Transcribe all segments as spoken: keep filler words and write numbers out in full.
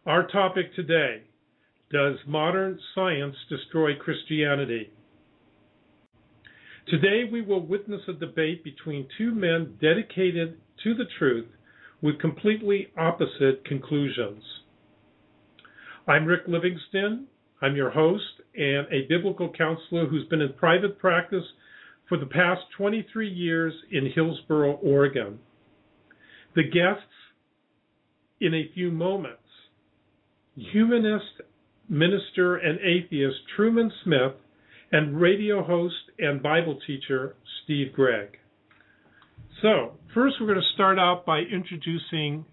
Our topic today, does modern science destroy Christianity? Today we will witness a debate between two men dedicated to the truth with completely opposite conclusions. I'm Rick Livingston. I'm your host and a biblical counselor who's been in private practice for the past twenty-three years in Hillsboro, Oregon. The guests in a few moments, humanist, minister, and atheist Truman Smith, and radio host and Bible teacher Steve Gregg. So, first we're going to start out by introducing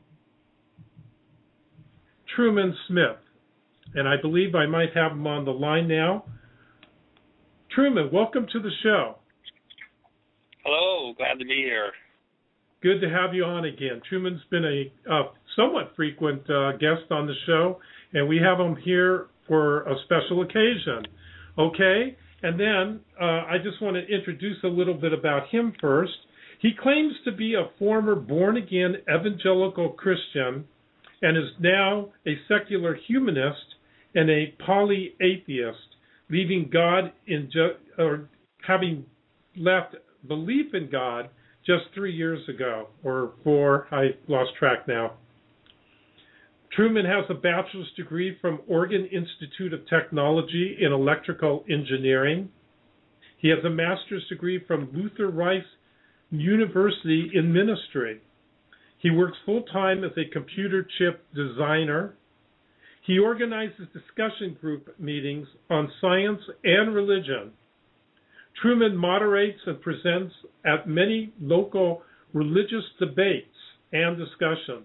Truman Smith, and I believe I might have him on the line now. Truman, welcome to the show. Hello, glad to be here. Good to have you on again. Truman's been a uh, somewhat frequent uh, guest on the show, and we have him here for a special occasion. Okay? And then uh, I just want to introduce a little bit about him first. He claims to be a former born-again evangelical Christian and is now a secular humanist and a polyatheist, leaving God in ju- or having left belief in God just three years ago, or four, I lost track now. Truman has a bachelor's degree from Oregon Institute of Technology in electrical engineering. He has a master's degree from Luther Rice University in ministry. He works full-time as a computer chip designer. He organizes discussion group meetings on science and religion. Truman moderates and presents at many local religious debates and discussions.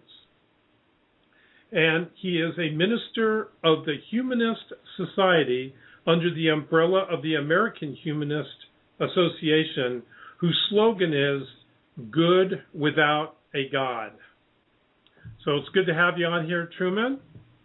And he is a minister of the Humanist Society under the umbrella of the American Humanist Association, whose slogan is, "Good without a God." So it's good to have you on here, Truman.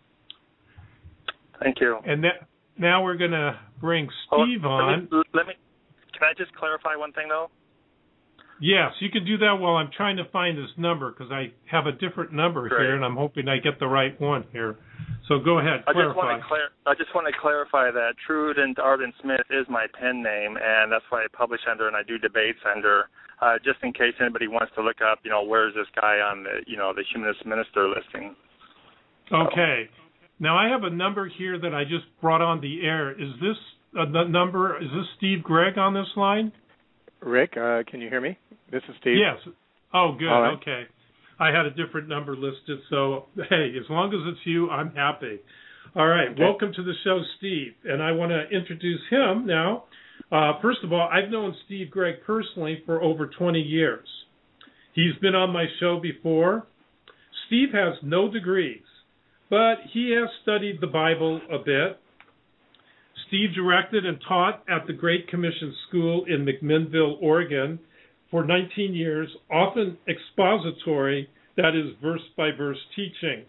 Thank you. And that, now we're going to bring Steve oh, on. Let me, let me, can I just clarify one thing, though? Yes, you can do that while I'm trying to find this number, because I have a different number Great. here, and I'm hoping I get the right one here. So go ahead, I clarify. just want to clar- I just want to clarify that Truden Arden Smith is my pen name, and that's what I publish under, and I do debates under. Uh, just in case anybody wants to look up, you know, where's this guy on the, you know, the Humanist Minister listing. Okay. Now I have a number here that I just brought on the air. Is this a n- number? Is this Steve Gregg on this line? Rick, uh, can you hear me? This is Steve. Yes. Oh, good. All right. Okay. I had a different number listed, so hey, as long as it's you, I'm happy. All right. Okay. Welcome to the show, Steve. And I want to introduce him now. Uh, first of all, I've known Steve Gregg personally for over twenty years. He's been on my show before. Steve has no degrees, but he has studied the Bible a bit. Steve directed and taught at the Great Commission School in McMinnville, Oregon for nineteen years, often expository, that is verse-by-verse teaching.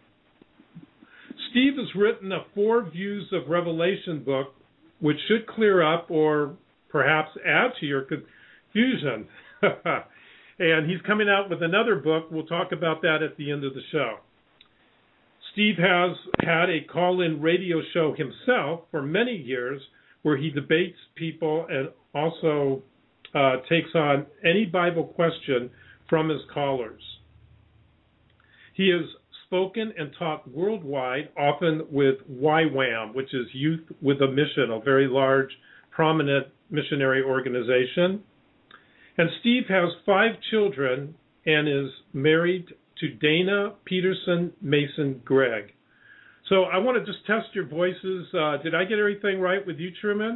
Steve has written a Four Views of Revelation book, which should clear up or perhaps add to your confusion. And he's coming out with another book. We'll talk about that at the end of the show. Steve has had a call-in radio show himself for many years where he debates people and also uh, takes on any Bible question from his callers. He has spoken and taught worldwide, often with Y WAM, which is Youth with a Mission, a very large, prominent missionary organization. And Steve has five children and is married to Dana Peterson Mason Gregg. So I want to just test your voices. Uh, did I get everything right with you, Truman?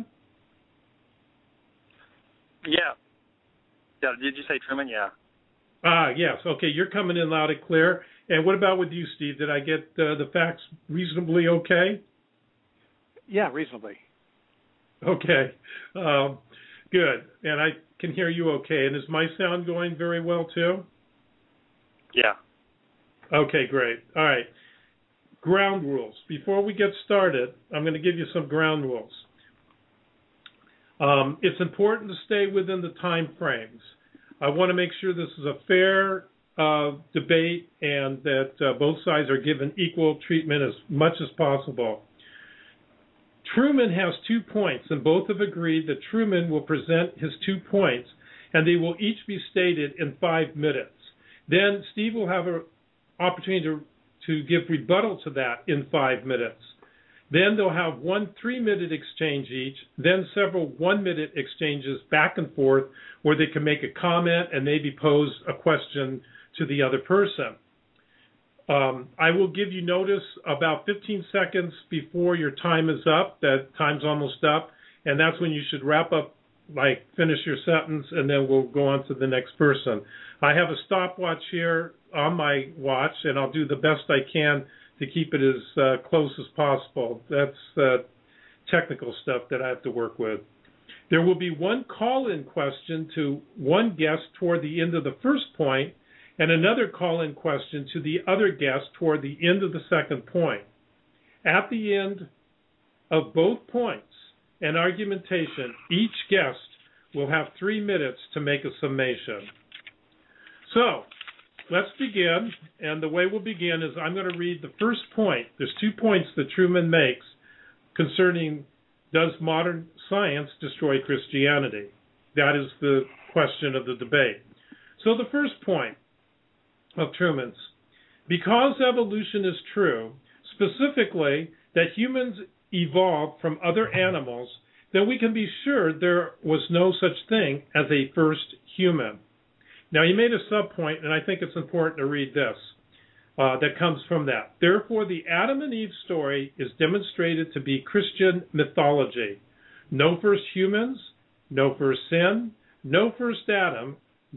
Yeah. Yeah. Did you say Truman? Yeah. Ah, yes. Okay, you're coming in loud and clear. And what about with you, Steve? Did I get uh, the facts reasonably okay? Yeah, reasonably. Okay. Um, good. And I can hear you okay. And is my sound going very well, too? Yeah. Okay, great. All right. Ground rules. Before we get started, I'm going to give you some ground rules. Um, it's important to stay within the time frames. I want to make sure this is a fair uh, debate and that uh, both sides are given equal treatment as much as possible. Truman has two points, and both have agreed that Truman will present his two points, and they will each be stated in five minutes. Then Steve will have an opportunity to, to give rebuttal to that in five minutes. Then they'll have one three-minute exchange each, then several one-minute exchanges back and forth where they can make a comment and maybe pose a question to the other person. Um, I will give you notice about fifteen seconds before your time is up, that time's almost up, and that's when you should wrap up, like finish your sentence, and then we'll go on to the next person. I have a stopwatch here on my watch, and I'll do the best I can to keep it as uh, close as possible. That's uh, technical stuff that I have to work with. There will be one call-in question to one guest toward the end of the first point, and another call-in question to the other guest toward the end of the second point. At the end of both points and argumentation, each guest will have three minutes to make a summation. So, let's begin, and the way we'll begin is I'm going to read the first point. There's two points that Truman makes concerning, does modern science destroy Christianity? That is the question of the debate. So the first point of Truman's, because evolution is true, specifically that humans evolved from other animals, then we can be sure there was no such thing as a first human. Now, he made a subpoint, and I think it's important to read this, uh, that comes from that. Therefore, the Adam and Eve story is demonstrated to be Christian mythology. No first humans, no first sin, no first Adam,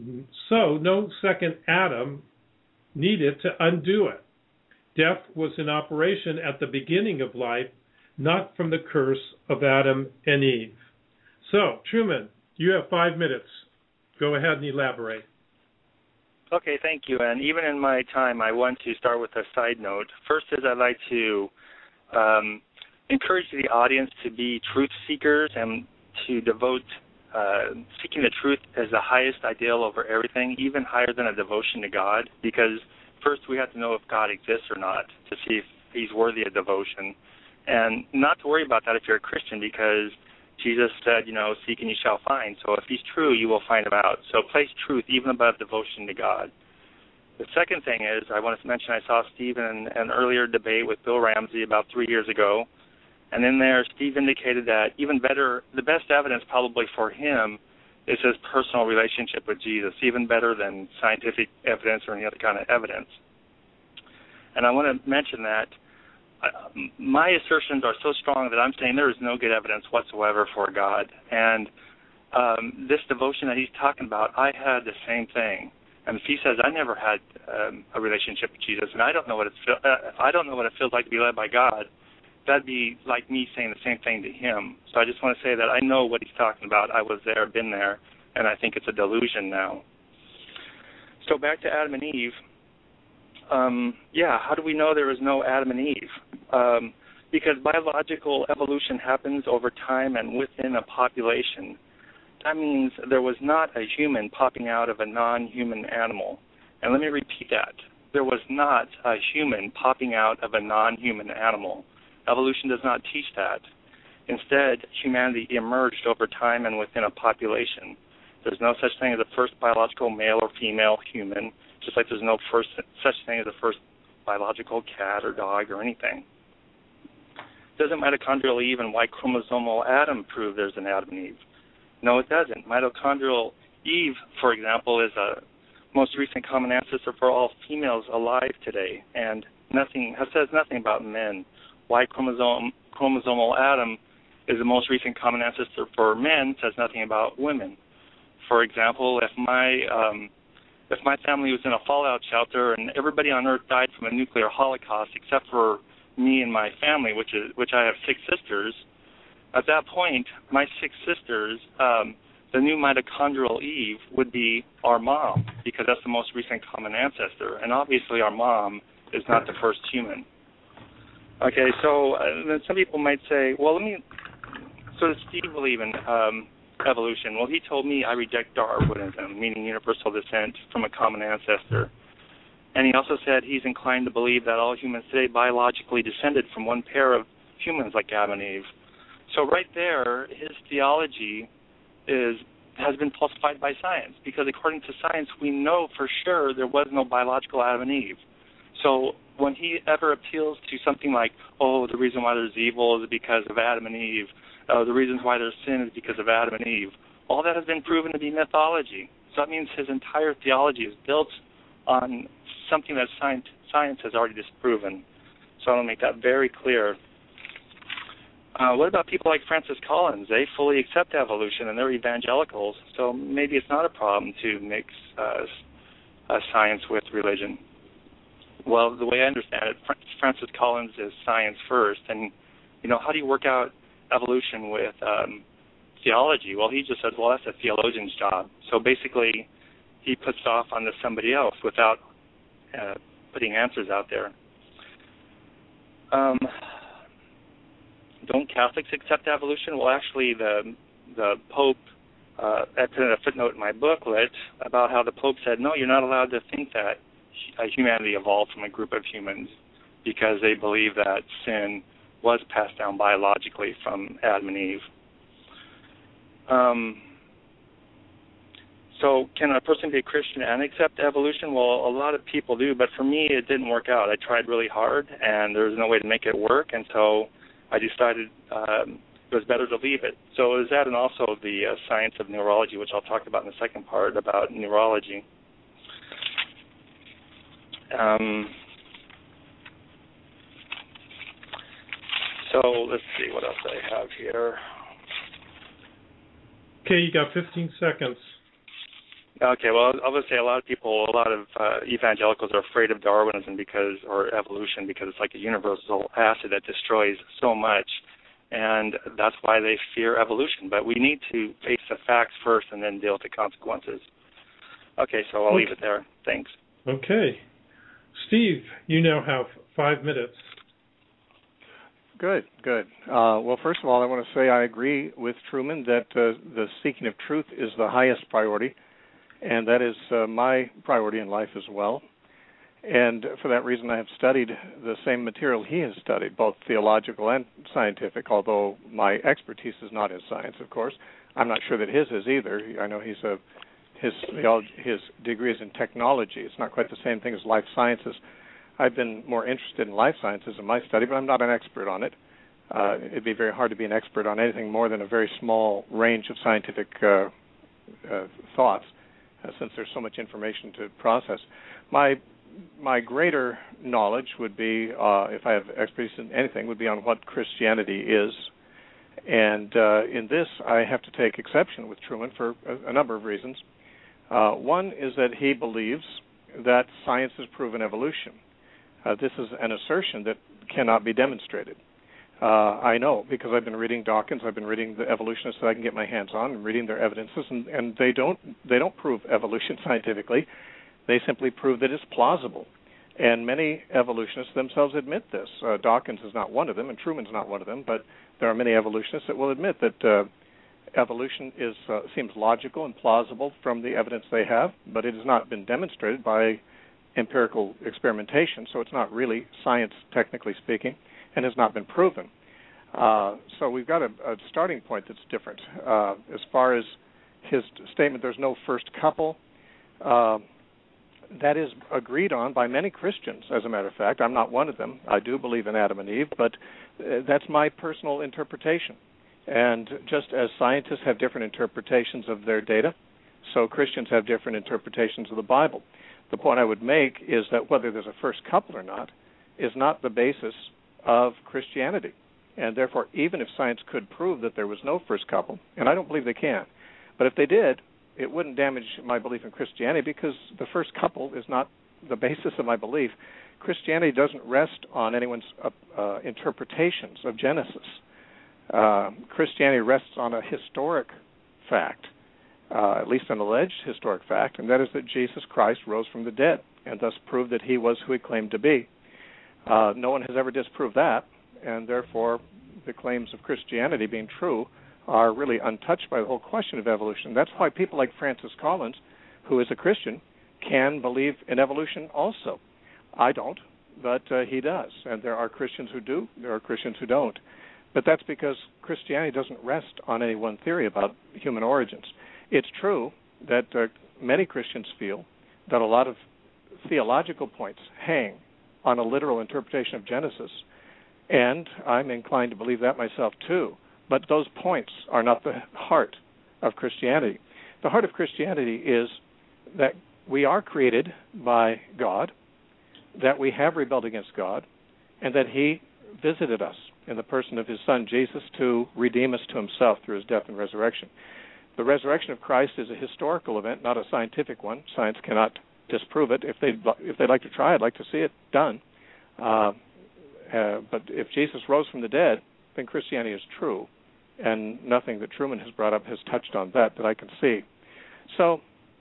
so no second Adam needed to undo it. Death was in operation at the beginning of life, not from the curse of Adam and Eve. So, Truman, you have five minutes. Go ahead and elaborate. Okay, thank you. And even in my time, I want to start with a side note. First is I'd like to um, encourage the audience to be truth seekers and to devote uh, seeking the truth as the highest ideal over everything, even higher than a devotion to God, because first we have to know if God exists or not to see if he's worthy of devotion. And not to worry about that if you're a Christian, because Jesus said, you know, seek and you shall find. So if he's true, you will find him out. So place truth even above devotion to God. The second thing is, I want to mention I saw Steve in an earlier debate with Bill Ramsey about three years ago. And in there, Steve indicated that even better, the best evidence probably for him is his personal relationship with Jesus, even better than scientific evidence or any other kind of evidence. And I want to mention that Uh, my assertions are so strong that I'm saying there is no good evidence whatsoever for God. And um, this devotion that he's talking about, I had the same thing. And if he says I never had um, a relationship with Jesus, and I don't know what it's uh, I don't know what it feels like to be led by God, that'd be like me saying the same thing to him. So I just want to say that I know what he's talking about. I was there, been there, and I think it's a delusion now. So back to Adam and Eve. Um, yeah, how do we know there is no Adam and Eve? Um, because biological evolution happens over time and within a population. That means there was not a human popping out of a non-human animal. And let me repeat that. There was not a human popping out of a non-human animal. Evolution does not teach that. Instead, humanity emerged over time and within a population. There's no such thing as a first biological male or female human, just like there's no first such thing as a first biological cat or dog or anything. Doesn't mitochondrial Eve and Y chromosomal Adam prove there's an Adam and Eve? No, it doesn't. Mitochondrial Eve, for example, is a most recent common ancestor for all females alive today, and nothing says nothing about men. Y chromosome, chromosomal Adam is the most recent common ancestor for men, says nothing about women. For example, if my um, If my family was in a fallout shelter and everybody on Earth died from a nuclear holocaust except for me and my family, which is which I have six sisters, at that point, my six sisters, um, the new mitochondrial Eve would be our mom, because that's the most recent common ancestor. And obviously our mom is not the first human. Okay, so uh, then some people might say, well, let me, so does Steve believe in um, evolution? Well, he told me I reject Darwinism, meaning universal descent from a common ancestor. And he also said he's inclined to believe that all humans today biologically descended from one pair of humans like Adam and Eve. So right there, his theology is has been falsified by science, because according to science, we know for sure there was no biological Adam and Eve. So when he ever appeals to something like, oh, the reason why there's evil is because of Adam and Eve, uh, the reasons why there's sin is because of Adam and Eve, all that has been proven to be mythology. So that means his entire theology is built on something that science, science has already disproven. So I want to make that very clear. Uh, what about people like Francis Collins? They fully accept evolution, and they're evangelicals, so maybe it's not a problem to mix uh, uh, science with religion. Well, the way I understand it, Francis Collins is science first, and, you know, how do you work out evolution with um, theology? Well, he just says, well, that's a theologian's job. So basically, he puts it off onto somebody else without uh, putting answers out there. Um... Don't Catholics accept evolution? Well, actually, the the Pope, uh, I put in a footnote in my booklet about how the Pope said, no, you're not allowed to think that humanity evolved from a group of humans, because they believe that sin was passed down biologically from Adam and Eve. Um, so can a person be a Christian and accept evolution? Well, a lot of people do, but for me, it didn't work out. I tried really hard, and there was no way to make it work, and so I decided um, it was better to leave it. So is that, and also the uh, science of neurology, which I'll talk about in the second part about neurology. Um, so let's see what else I have here. Okay, you got fifteen seconds. Okay, well, I would say a lot of people, a lot of uh, evangelicals are afraid of Darwinism because, or evolution, because it's like a universal acid that destroys so much, and that's why they fear evolution. But we need to face the facts first and then deal with the consequences. Okay, so I'll okay. leave it there. Thanks. Okay. Steve, you now have five minutes. Good, good. Uh, well, first of all, I want to say I agree with Truman that uh, the seeking of truth is the highest priority. And that is uh, my priority in life as well. And for that reason, I have studied the same material he has studied, both theological and scientific, although my expertise is not in science, of course. I'm not sure that his is either. I know he's a, his, his degree is in technology. It's not quite the same thing as life sciences. I've been more interested in life sciences in my study, but I'm not an expert on it. Uh, it'd be very hard to be an expert on anything more than a very small range of scientific uh, uh, thoughts. Uh, since there's so much information to process. My my greater knowledge would be, uh, if I have expertise in anything, would be on what Christianity is. And uh, in this, I have to take exception with Truman for a, a number of reasons. Uh, one is that he believes that science has proven evolution. Uh, this is an assertion that cannot be demonstrated. Uh, I know, because I've been reading Dawkins, I've been reading the evolutionists that I can get my hands on, and reading their evidences, and, and they don't they don't prove evolution scientifically. They simply prove that it's plausible. And many evolutionists themselves admit this. Uh, Dawkins is not one of them, and Truman's not one of them, but there are many evolutionists that will admit that uh, evolution is uh, seems logical and plausible from the evidence they have, but it has not been demonstrated by empirical experimentation, so it's not really science, technically speaking, and has not been proven. Uh, so we've got a, a starting point that's different. Uh, as far as his statement, there's no first couple, uh, that is agreed on by many Christians, as a matter of fact. I'm not one of them. I do believe in Adam and Eve, but uh, that's my personal interpretation. And just as scientists have different interpretations of their data, so Christians have different interpretations of the Bible. The point I would make is that whether there's a first couple or not is not the basis of Christianity. And therefore, even if science could prove that there was no first couple, and I don't believe they can, but if they did, it wouldn't damage my belief in Christianity, because the first couple is not the basis of my belief. Christianity doesn't rest on anyone's uh, uh, interpretations of Genesis. Uh, Christianity rests on a historic fact, uh, at least an alleged historic fact, and that is that Jesus Christ rose from the dead and thus proved that he was who he claimed to be. Uh, no one has ever disproved that, and therefore the claims of Christianity being true are really untouched by the whole question of evolution. That's why people like Francis Collins, who is a Christian, can believe in evolution also. I don't, but uh, he does. And there are Christians who do. There are Christians who don't. But that's because Christianity doesn't rest on any one theory about human origins. It's true that uh, many Christians feel that a lot of theological points hang on a literal interpretation of Genesis, and I'm inclined to believe that myself too. But those points are not the heart of Christianity. The heart of Christianity is that we are created by God, that we have rebelled against God, and that he visited us in the person of his Son, Jesus, to redeem us to himself through his death and resurrection. The resurrection of Christ is a historical event, not a scientific one. Science cannot disprove it. If they'd, if they'd like to try, I'd like to see it done. Uh, uh, but if Jesus rose from the dead, then Christianity is true, and nothing that Truman has brought up has touched on that that I can see. So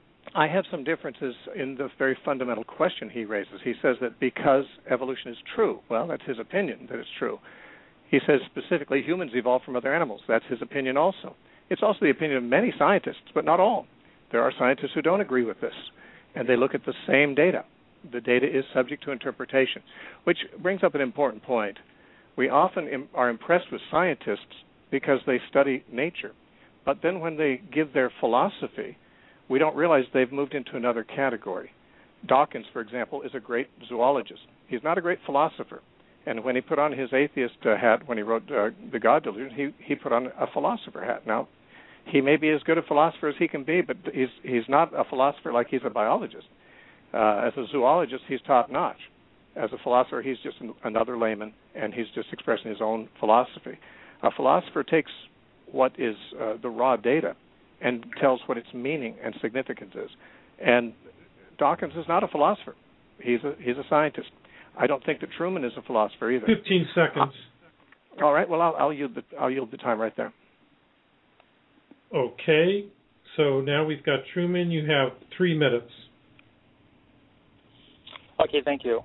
I have some differences in the very fundamental question he raises. He says that because evolution is true, well, that's his opinion that it's true. He says specifically humans evolved from other animals. That's his opinion also. It's also the opinion of many scientists, but not all. There are scientists who don't agree with this, and they look at the same data. The data is subject to interpretation, which brings up an important point. We often im- are impressed with scientists because they study nature, but then when they give their philosophy, we don't realize they've moved into another category. Dawkins, for example, is a great zoologist. He's not a great philosopher. And when he put on his atheist uh, hat, when he wrote uh, The God Delusion, he, he put on a philosopher hat. Now, he may be as good a philosopher as he can be, but he's he's not a philosopher like he's a biologist. Uh, as a zoologist, he's top-notch. As a philosopher, he's just an, another layman, and he's just expressing his own philosophy. A philosopher takes what is uh, the raw data and tells what its meaning and significance is. And Dawkins is not a philosopher. He's a he's a scientist. I don't think that Truman is a philosopher either. Fifteen seconds. Uh, all right. Well, I'll, I'll yield the I'll yield the time right there. Okay. So now we've got Truman. You have three minutes. Okay. Thank you.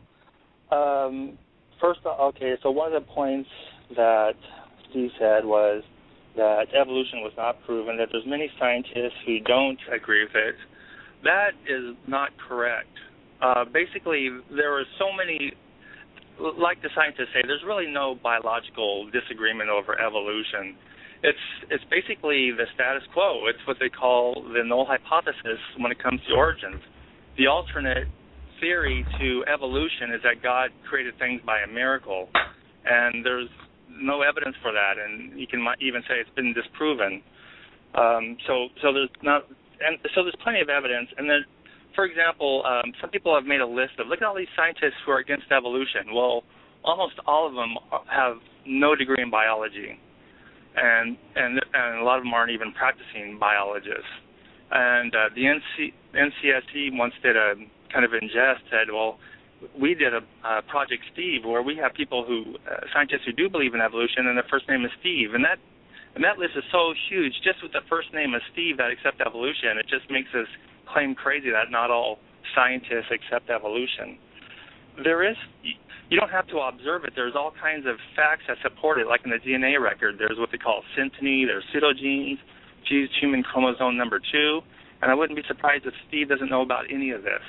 Um, first, okay. So one of the points that Steve said was that evolution was not proven. That there's many scientists who don't agree with it. That is not correct. Uh, basically, there are so many, like the scientists say, there's really no biological disagreement over evolution. It's it's basically the status quo. It's what they call the null hypothesis when it comes to origins. The alternate theory to evolution is that God created things by a miracle, and there's no evidence for that, and you can even say it's been disproven. Um, so so there's not, and so there's plenty of evidence, and then. For example, um, some people have made a list of, look at all these scientists who are against evolution. Well, almost all of them have no degree in biology, and and, and a lot of them aren't even practicing biologists. And uh, the N C S C once did a kind of in jest, said, well, we did a uh, Project Steve where we have people who, uh, scientists who do believe in evolution, and their first name is Steve. And that and that list is so huge, just with the first name of Steve that accept evolution, it just makes us claim crazy that not all scientists accept evolution. There is, you don't have to observe it. There's all kinds of facts that support it, like in the D N A record. There's what they call synteny, there's pseudogenes, G's human chromosome number two, and I wouldn't be surprised if Steve doesn't know about any of this,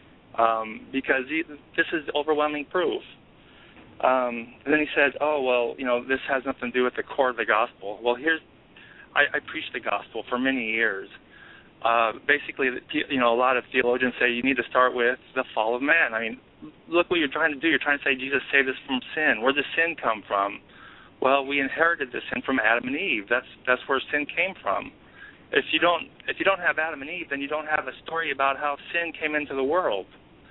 um, because he, this is overwhelming proof. Um, and then he says, oh, well, you know, this has nothing to do with the core of the gospel. Well, here's, I, I preached the gospel for many years. Uh, basically, you know, a lot of theologians say you need to start with the fall of man. I mean, look what you're trying to do. You're trying to say Jesus saved us from sin. Where did sin come from? Well, we inherited the sin from Adam and Eve. That's that's where sin came from. If you don't if you don't have Adam and Eve, then you don't have a story about how sin came into the world.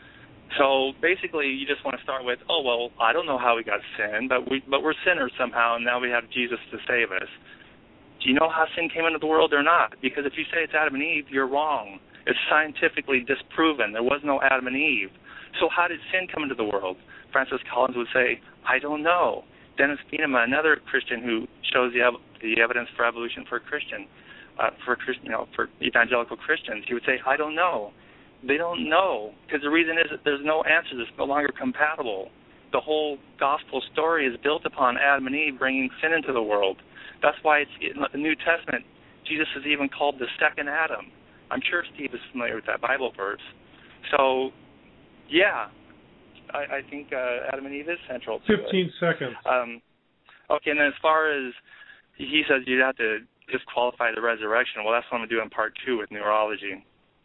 So basically, you just want to start with, oh well, I don't know how we got sin, but we but we're sinners somehow, and now we have Jesus to save us. Do you know how sin came into the world or not? Because if you say it's Adam and Eve, you're wrong. It's scientifically disproven. There was no Adam and Eve. So how did sin come into the world? Francis Collins would say, I don't know. Dennis Bienema, another Christian who shows the, ev- the evidence for evolution for Christian, uh, for you know, for evangelical Christians, he would say, I don't know. They don't know, because the reason is that there's no answers. It's no longer compatible. The whole gospel story is built upon Adam and Eve bringing sin into the world. That's why it's in the New Testament, Jesus is even called the second Adam. I'm sure Steve is familiar with that Bible verse. So, yeah, I, I think uh, Adam and Eve is central to Fifteen it. seconds. Um, okay, and then as far as he says, you'd have to disqualify the resurrection. Well, that's what I'm going to do in part two with neurology.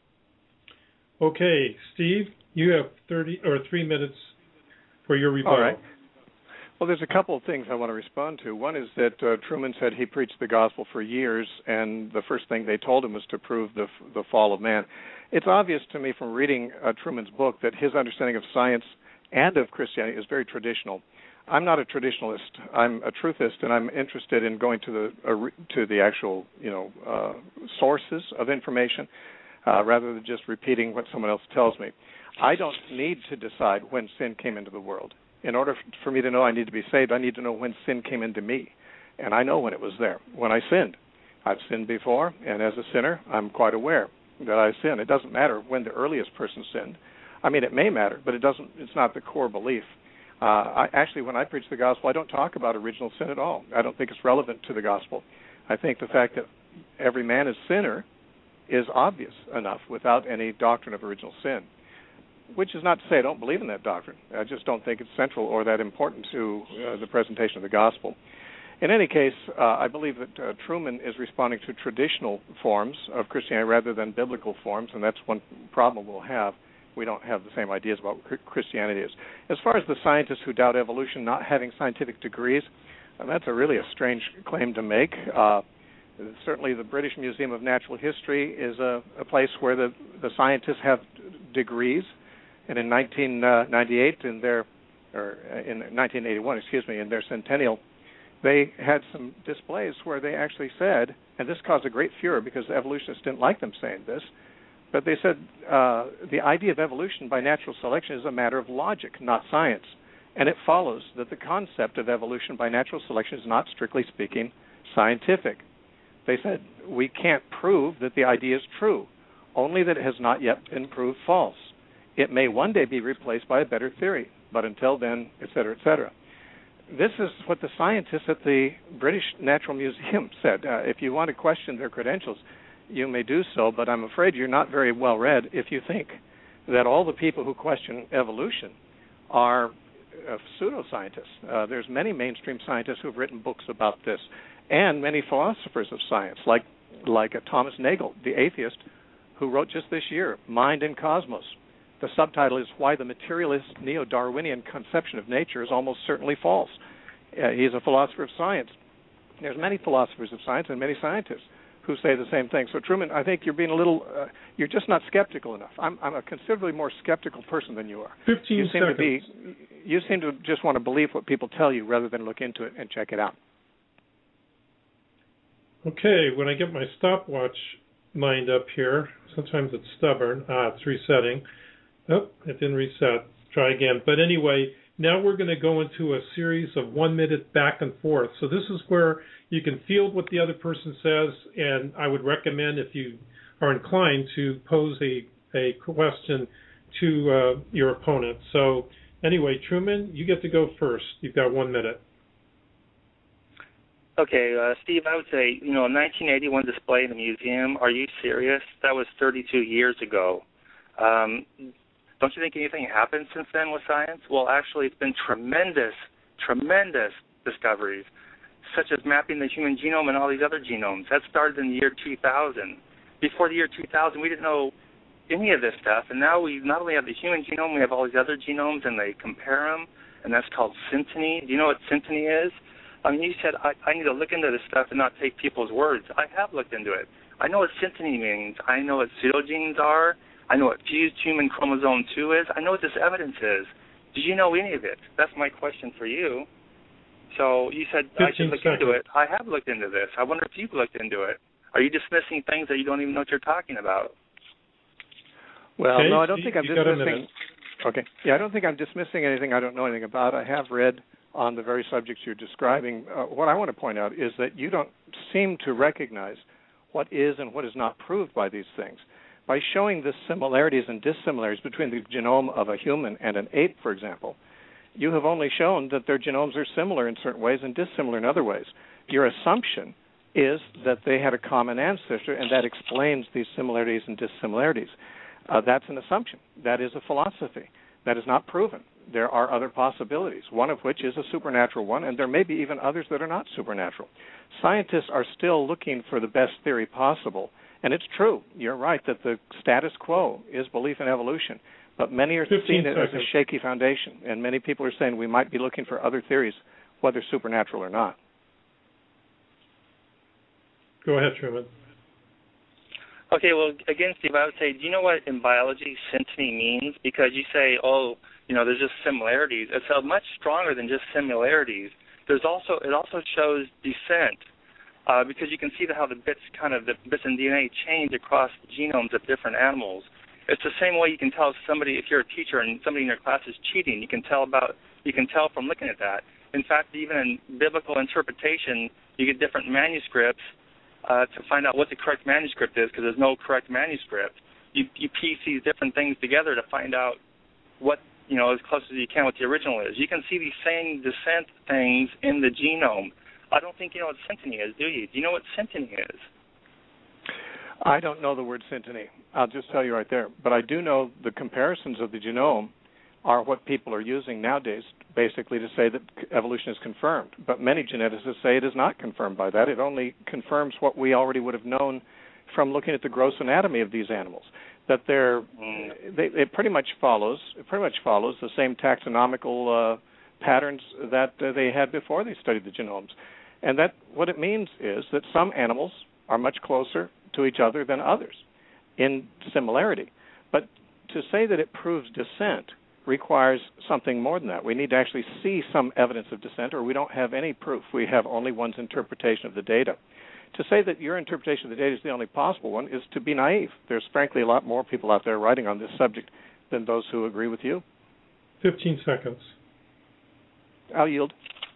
Okay, Steve, you have thirty or three minutes for your rebuttal. All right. Well, there's a couple of things I want to respond to. One is that uh, Truman said he preached the gospel for years, and the first thing they told him was to prove the the fall of man. It's obvious to me from reading uh, Truman's book that his understanding of science and of Christianity is very traditional. I'm not a traditionalist. I'm a truthist, and I'm interested in going to the uh, to the actual, you know, uh, sources of information uh, rather than just repeating what someone else tells me. I don't need to decide when sin came into the world. In order for me to know I need to be saved, I need to know when sin came into me, and I know when it was there, when I sinned. I've sinned before, and as a sinner, I'm quite aware that I sin. It doesn't matter when the earliest person sinned. I mean, it may matter, but it doesn't. It's not the core belief. Uh, I, actually, when I preach the gospel, I don't talk about original sin at all. I don't think it's relevant to the gospel. I think the fact that every man is sinner is obvious enough without any doctrine of original sin, which is not to say I don't believe in that doctrine. I just don't think it's central or that important to uh, the presentation of the gospel. In any case, uh, I believe that uh, Truman is responding to traditional forms of Christianity rather than biblical forms, and that's one problem we'll have. We don't have the same ideas about what Christianity is. As far as the scientists who doubt evolution not having scientific degrees, uh, that's a really a strange claim to make. Uh, certainly the British Museum of Natural History is a, a place where the, the scientists have degrees, and in nineteen ninety-eight, in their, or in nineteen eighty-one, excuse me, in their centennial, they had some displays where they actually said, and this caused a great furor because the evolutionists didn't like them saying this, but they said uh, the idea of evolution by natural selection is a matter of logic, not science. And it follows that the concept of evolution by natural selection is not, strictly speaking, scientific. They said we can't prove that the idea is true, only that it has not yet been proved false. It may one day be replaced by a better theory, but until then, et cetera, et cetera. This is what the scientists at the British Natural Museum said. Uh, if you want to question their credentials, you may do so, but I'm afraid you're not very well read if you think that all the people who question evolution are uh, pseudoscientists. Uh, there's many mainstream scientists who have written books about this, and many philosophers of science, like like uh, Thomas Nagel, the atheist, who wrote just this year, Mind and Cosmos. The subtitle is Why the Materialist Neo-Darwinian Conception of Nature is Almost Certainly False. Uh, he's a philosopher of science. There's many philosophers of science and many scientists who say the same thing. So, Truman, I think you're being a little, uh, you're just not skeptical enough. I'm, I'm a considerably more skeptical person than you are. Fifteen you seem seconds. To be, you seem to just want to believe what people tell you rather than look into it and check it out. Okay, when I get my stopwatch lined up here, sometimes it's stubborn. Ah, it's resetting. Oh, it didn't reset. Try again. But anyway, now we're going to go into a series of one minute back and forth. So this is where you can field what the other person says, and I would recommend, if you are inclined, to pose a, a question to uh, your opponent. So anyway, Truman, you get to go first. You've got one minute. Okay, uh, Steve, I would say, you know, nineteen eighty-one display in the museum, are you serious? That was thirty-two years ago. Um, don't you think anything happened since then with science? Well, actually, it's been tremendous, tremendous discoveries, such as mapping the human genome and all these other genomes. That started in the year two thousand. Before the year two thousand, we didn't know any of this stuff, and now we not only have the human genome, we have all these other genomes, and they compare them, and that's called synteny. Do you know what synteny is? I mean, you said I, I need to look into this stuff and not take people's words. I have looked into it. I know what synteny means. I know what pseudogenes are. I know what fused human chromosome two is. I know what this evidence is. Did you know any of it? That's my question for you. So you said I should look seconds. into it. I have looked into this. I wonder if you've looked into it. Are you dismissing things that you don't even know what you're talking about? Well, okay, no, I don't Steve, think I'm you got a dismissing. minute. Okay. Yeah, I don't think I'm dismissing anything I don't know anything about. I have read on the very subjects you're describing. Uh, what I want to point out is that you don't seem to recognize what is and what is not proved by these things. By showing the similarities and dissimilarities between the genome of a human and an ape, for example, you have only shown that their genomes are similar in certain ways and dissimilar in other ways. Your assumption is that they had a common ancestor, and that explains these similarities and dissimilarities. Uh, that's an assumption. That is a philosophy. That is not proven. There are other possibilities, one of which is a supernatural one, and there may be even others that are not supernatural. Scientists are still looking for the best theory possible, and it's true. You're right that the status quo is belief in evolution, but many are seeing it as a shaky foundation, and many people are saying we might be looking for other theories, whether supernatural or not. Go ahead, Truman. Okay, well, again, Steve, I would say, do you know what in biology synteny means? Because you say, oh, you know, there's just similarities. It's uh, much stronger than just similarities. There's also it also shows descent, uh, because you can see the, how the bits kind of the bits in D N A change across the genomes of different animals. It's the same way you can tell if somebody, if you're a teacher and somebody in your class is cheating, you can tell about you can tell from looking at that. In fact, even in biblical interpretation, you get different manuscripts uh, to find out what the correct manuscript is, because there's no correct manuscript. You you piece these different things together to find out what, you know, as close as you can what the original is. You can see these same descent things in the genome. I don't think you know what synteny is, do you? Do you know what synteny is? I don't know the word synteny. I'll just tell you right there. But I do know the comparisons of the genome are what people are using nowadays, basically to say that evolution is confirmed. But many geneticists say it is not confirmed by that. It only confirms what we already would have known from looking at the gross anatomy of these animals. That they're, they, it pretty much follows, it pretty much follows the same taxonomical uh, patterns that uh, they had before they studied the genomes. And that what it means is that some animals are much closer to each other than others in similarity. But to say that it proves descent requires something more than that. We need to actually see some evidence of descent, or we don't have any proof. We have only one's interpretation of the data. To say that your interpretation of the data is the only possible one is to be naive. There's frankly a lot more people out there writing on this subject than those who agree with you. Fifteen seconds. I'll yield.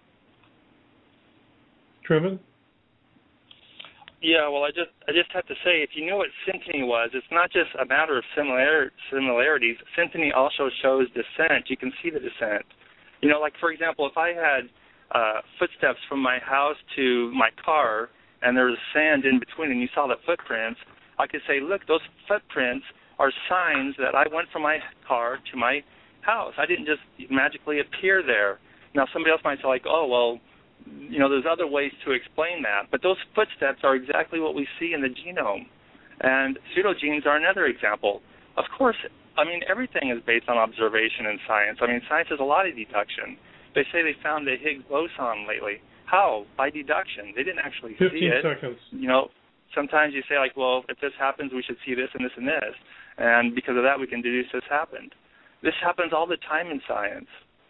Truman? Yeah, well, I just I just have to say, if you knew what synteny was, it's not just a matter of similar similarities. Synteny also shows descent. You can see the descent. You know, like, for example, if I had uh, footsteps from my house to my car, and there was sand in between, and you saw the footprints, I could say, look, those footprints are signs that I went from my car to my house. I didn't just magically appear there. Now, somebody else might say, like, oh, well, you know, there's other ways to explain that. But those footsteps are exactly what we see in the genome. And pseudogenes are another example. Of course, I mean, everything is based on observation in science. I mean, science is a lot of deduction. They say they found the Higgs boson lately. How? By deduction. They didn't actually see it. fifteen seconds. You know, sometimes you say, like, well, if this happens, we should see this and this and this. And because of that, we can deduce this happened. This happens all the time in science.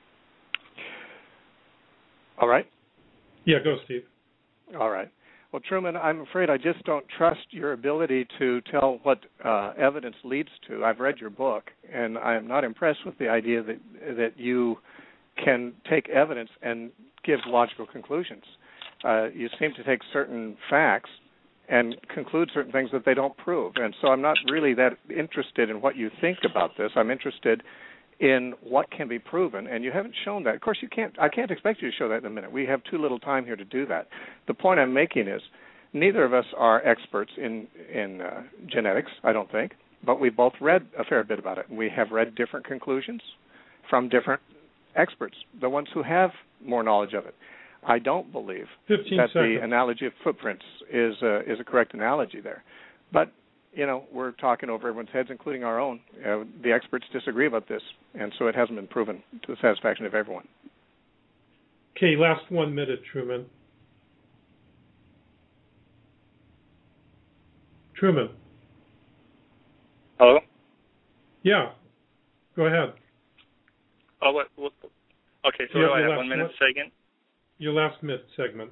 All right. Yeah, go, Steve. All right. Well, Truman, I'm afraid I just don't trust your ability to tell what uh, evidence leads to. I've read your book, and I am not impressed with the idea that that you can take evidence and give logical conclusions. Uh, you seem to take certain facts and conclude certain things that they don't prove. And so I'm not really that interested in what you think about this. I'm interested in what can be proven, and you haven't shown that. Of course, you can't. I can't expect you to show that in a minute. We have too little time here to do that. The point I'm making is neither of us are experts in, in uh, genetics, I don't think, but we both read a fair bit about it. We have read different conclusions from different experts, the ones who have more knowledge of it. I don't believe that seconds. the analogy of footprints is a, is a correct analogy there. But, you know, we're talking over everyone's heads, including our own. Uh, the experts disagree about this, and so it hasn't been proven to the satisfaction of everyone. Okay, last one minute, Truman. Truman. Hello? Yeah, go ahead. Oh, what? what okay, so You do have I your have last one minute one? to say again? Your last minute segment.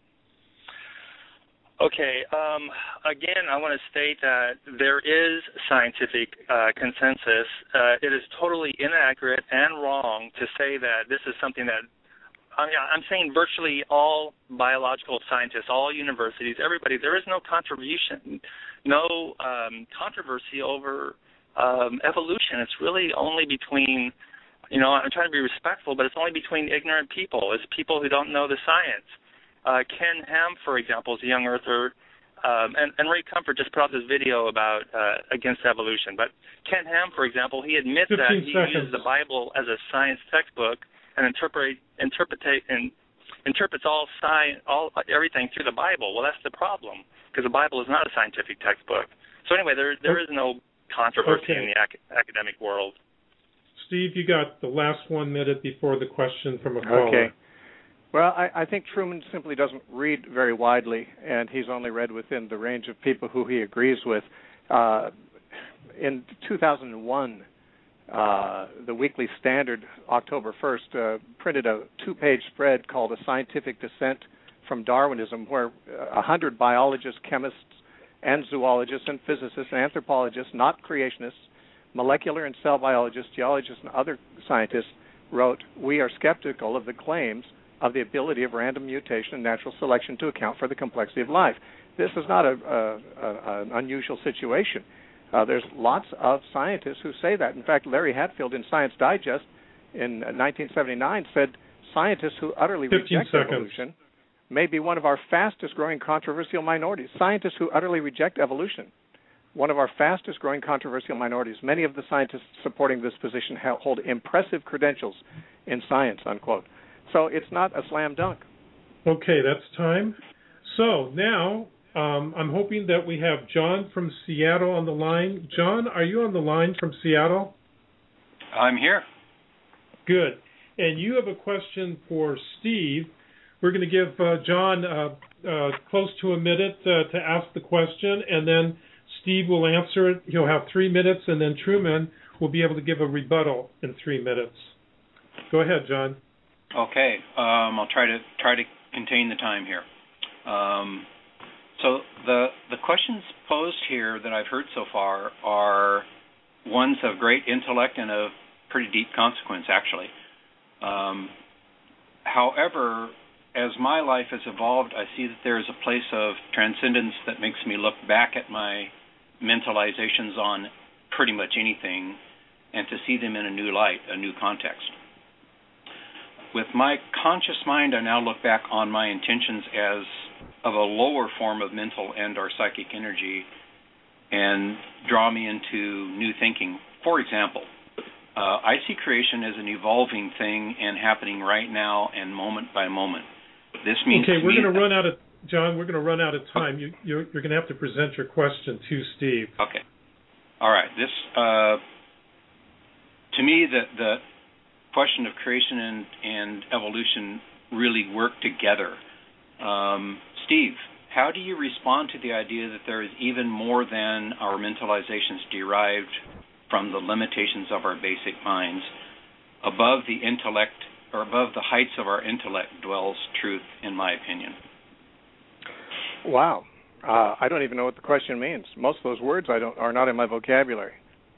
Okay, um, again, I want to state that there is scientific uh, consensus. Uh, it is totally inaccurate and wrong to say that this is something that, I mean, I'm saying virtually all biological scientists, all universities, everybody, there is no contribution, no um, controversy over um, evolution. It's really only between, you know, I'm trying to be respectful, but it's only between ignorant people. It's people who don't know the science. Uh, Ken Ham, for example, is a young earther. um, and, and Ray Comfort just put out this video about uh, against evolution. But Ken Ham, for example, he admits that he seconds. uses the Bible as a science textbook and interpret interpret and interprets all science, all everything through the Bible. Well, that's the problem, because the Bible is not a scientific textbook. So anyway, there there is no controversy okay. in the ac- academic world. Steve, you got the last one minute before the question from a caller. Okay. Well, I, I think Truman simply doesn't read very widely, and he's only read within the range of people who he agrees with. Uh, in two thousand one, uh, the Weekly Standard, October first, uh, printed a two-page spread called A Scientific Descent from Darwinism, where a hundred biologists, chemists, and zoologists, and physicists, and anthropologists, not creationists, molecular and cell biologists, geologists, and other scientists wrote, "We are skeptical of the claims of the ability of random mutation and natural selection to account for the complexity of life." This is not a, a, a, an unusual situation. Uh, there's lots of scientists who say that. In fact, Larry Hatfield in Science Digest in nineteen seventy-nine said scientists who utterly reject seconds. evolution may be one of our fastest growing controversial minorities. Scientists who utterly reject evolution, one of our fastest growing controversial minorities. Many of the scientists supporting this position hold impressive credentials in science, unquote. So it's not a slam dunk. Okay, that's time. So now um, I'm hoping that we have John from Seattle on the line. John, are you on the line from Seattle? I'm here. Good. And you have a question for Steve. We're going to give uh, John uh, uh, close to a minute uh, to ask the question, and then Steve will answer it. He'll have three minutes, and then Truman will be able to give a rebuttal in three minutes. Go ahead, John. Okay, um, I'll try to try to contain the time here. Um, so the the questions posed here that I've heard so far are ones of great intellect and of pretty deep consequence, actually. Um, however, as my life has evolved, I see that there is a place of transcendence that makes me look back at my mentalizations on pretty much anything and to see them in a new light, a new context. With my conscious mind, I now look back on my intentions as of a lower form of mental and or psychic energy and draw me into new thinking. For example, uh, I see creation as an evolving thing and happening right now and moment by moment. This means okay, we're going to that, run out of John. We're going to run out of time. You, you're, you're going to have to present your question to Steve. Okay. All right. This, uh, to me, the the question of creation and, and evolution really work together. Um, Steve, how do you respond to the idea that there is even more than our mentalizations derived from the limitations of our basic minds? Above the intellect, or above the heights of our intellect, dwells truth, in my opinion. Wow. Uh, I don't even know what the question means. Most of those words I don't are not in my vocabulary.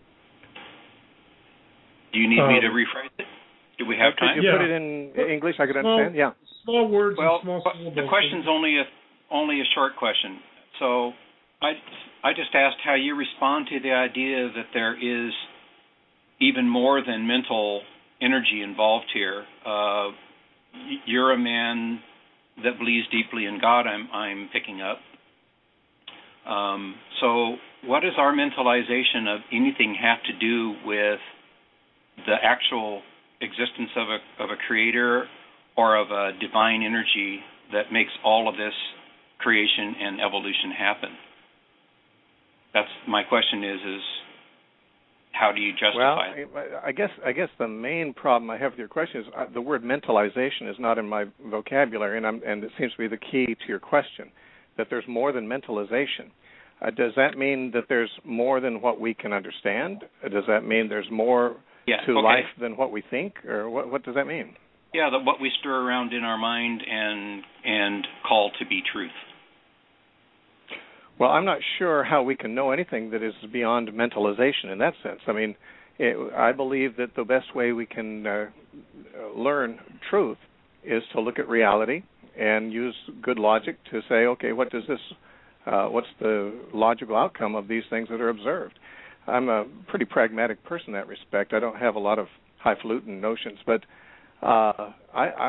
Do you need um, me to rephrase it? Do we have time? Could you Yeah. put it in English? I could Small, understand. Yeah. Small words Well, and small syllables. the question's only a only a short question. So I I just asked how you respond to the idea that there is even more than mental energy involved here. Uh, you're a man that believes deeply in God, I'm I'm picking up. Um, so what does our mentalization of anything have to do with the actual existence of a of a creator or of a divine energy that makes all of this creation and evolution happen? That's my question is is how do you justify it? Well, I guess I guess the main problem I have with your question is uh, the word mentalization is not in my vocabulary, and I'm, and it seems to be the key to your question, that there's more than mentalization. Uh, does that mean that there's more than what we can understand? Uh, does that mean there's more yeah, to okay. life than what we think, or what, what does that mean? Yeah, that what we stir around in our mind and and call to be truth. Well, I'm not sure how we can know anything that is beyond mentalization in that sense. I mean, it, I believe that the best way we can uh, learn truth is to look at reality and use good logic to say, okay, what does this, uh, what's the logical outcome of these things that are observed? I'm a pretty pragmatic person in that respect. I don't have a lot of highfalutin notions, but uh, I, I,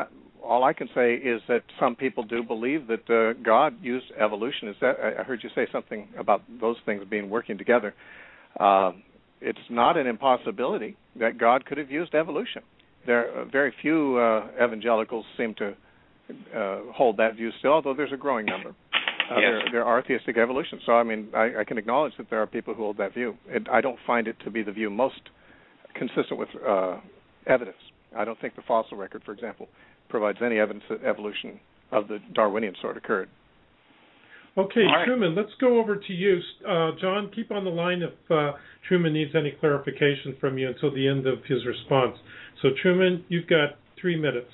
all I can say is that some people do believe that uh, God used evolution. Is that I heard you say something about those things being working together. Uh, it's not an impossibility that God could have used evolution. There are very few uh, evangelicals seem to uh, hold that view still, although there's a growing number. Uh, yes. there, there are theistic evolution. So, I mean, I, I can acknowledge that there are people who hold that view. It, I don't find it to be the view most consistent with uh, evidence. I don't think the fossil record, for example, provides any evidence that evolution of the Darwinian sort occurred. Okay, right. Truman, let's go over to you. Uh, John, keep on the line if uh, Truman needs any clarification from you until the end of his response. So, Truman, you've got three minutes.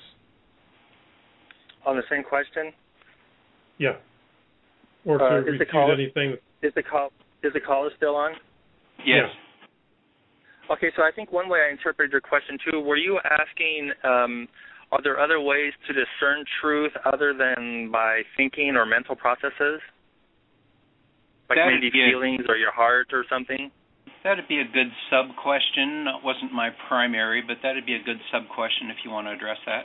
On the same question? Yeah. Or to uh, refute caller, anything. Is the call is the caller still on? Yes. Yeah. Okay, so I think one way I interpreted your question too, were you asking, um, are there other ways to discern truth other than by thinking or mental processes? Like that'd maybe feelings a, or your heart or something? That'd be a good sub-question. It wasn't my primary, but that'd be a good sub-question if you want to address that.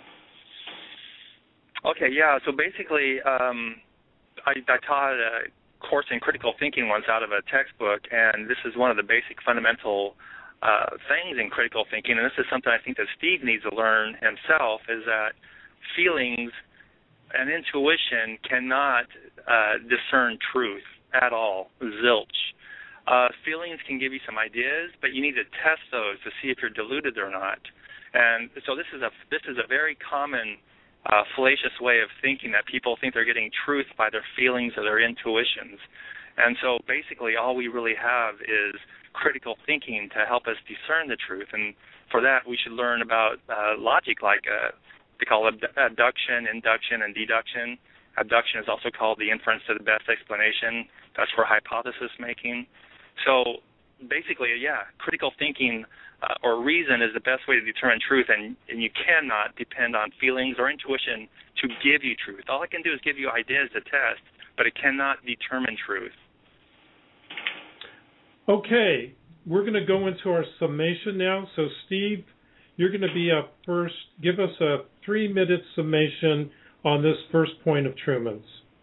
Okay, yeah, so basically um, I, I taught a course in critical thinking once out of a textbook, and this is one of the basic fundamental uh, things in critical thinking, and this is something I think that Steve needs to learn himself, is that feelings and intuition cannot uh, discern truth at all, zilch. Uh, feelings can give you some ideas, but you need to test those to see if you're deluded or not. And so this is a this is a very common uh, fallacious way of thinking, that people think they're getting truth by their feelings or their intuitions. And so basically all we really have is critical thinking to help us discern the truth. And for that we should learn about uh, logic, like uh, they call it abduction, induction, and deduction. Abduction is also called the inference to the best explanation. That's for hypothesis making. So basically, yeah, critical thinking uh, or reason is the best way to determine truth, and, and you cannot depend on feelings or intuition to give you truth. All it can do is give you ideas to test, but it cannot determine truth. Okay, we're going to go into our summation now. So, Steve, you're going to be up first. Give us a three-minute summation on this first point of Truman's.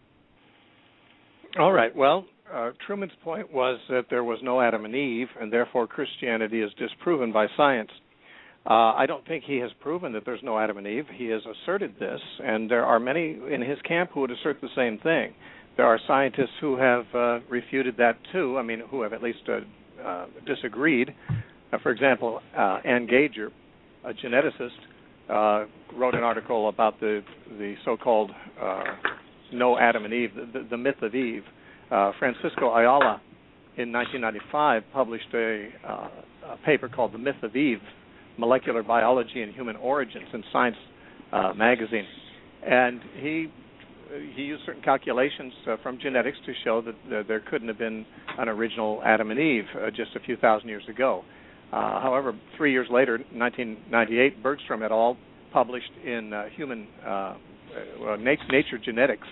All right, well, Uh, Truman's point was that there was no Adam and Eve, and therefore Christianity is disproven by science. Uh, I don't think he has proven that there's no Adam and Eve. He has asserted this, and there are many in his camp who would assert the same thing. There are scientists who have uh, refuted that too, I mean, who have at least uh, uh, disagreed. Uh, for example, uh, Ann Gauger, a geneticist, uh, wrote an article about the, the so-called uh, no Adam and Eve, the, the, the myth of Eve. Uh, Francisco Ayala, in nineteen ninety-five, published a, uh, a paper called The Myth of Eve, Molecular Biology and Human Origins in Science uh, magazine. And he he used certain calculations uh, from genetics to show that uh, there couldn't have been an original Adam and Eve uh, just a few thousand years ago. Uh, however, three years later, nineteen ninety-eight, Bergstrom et al. Published in uh, Human uh, uh, Nature Genetics,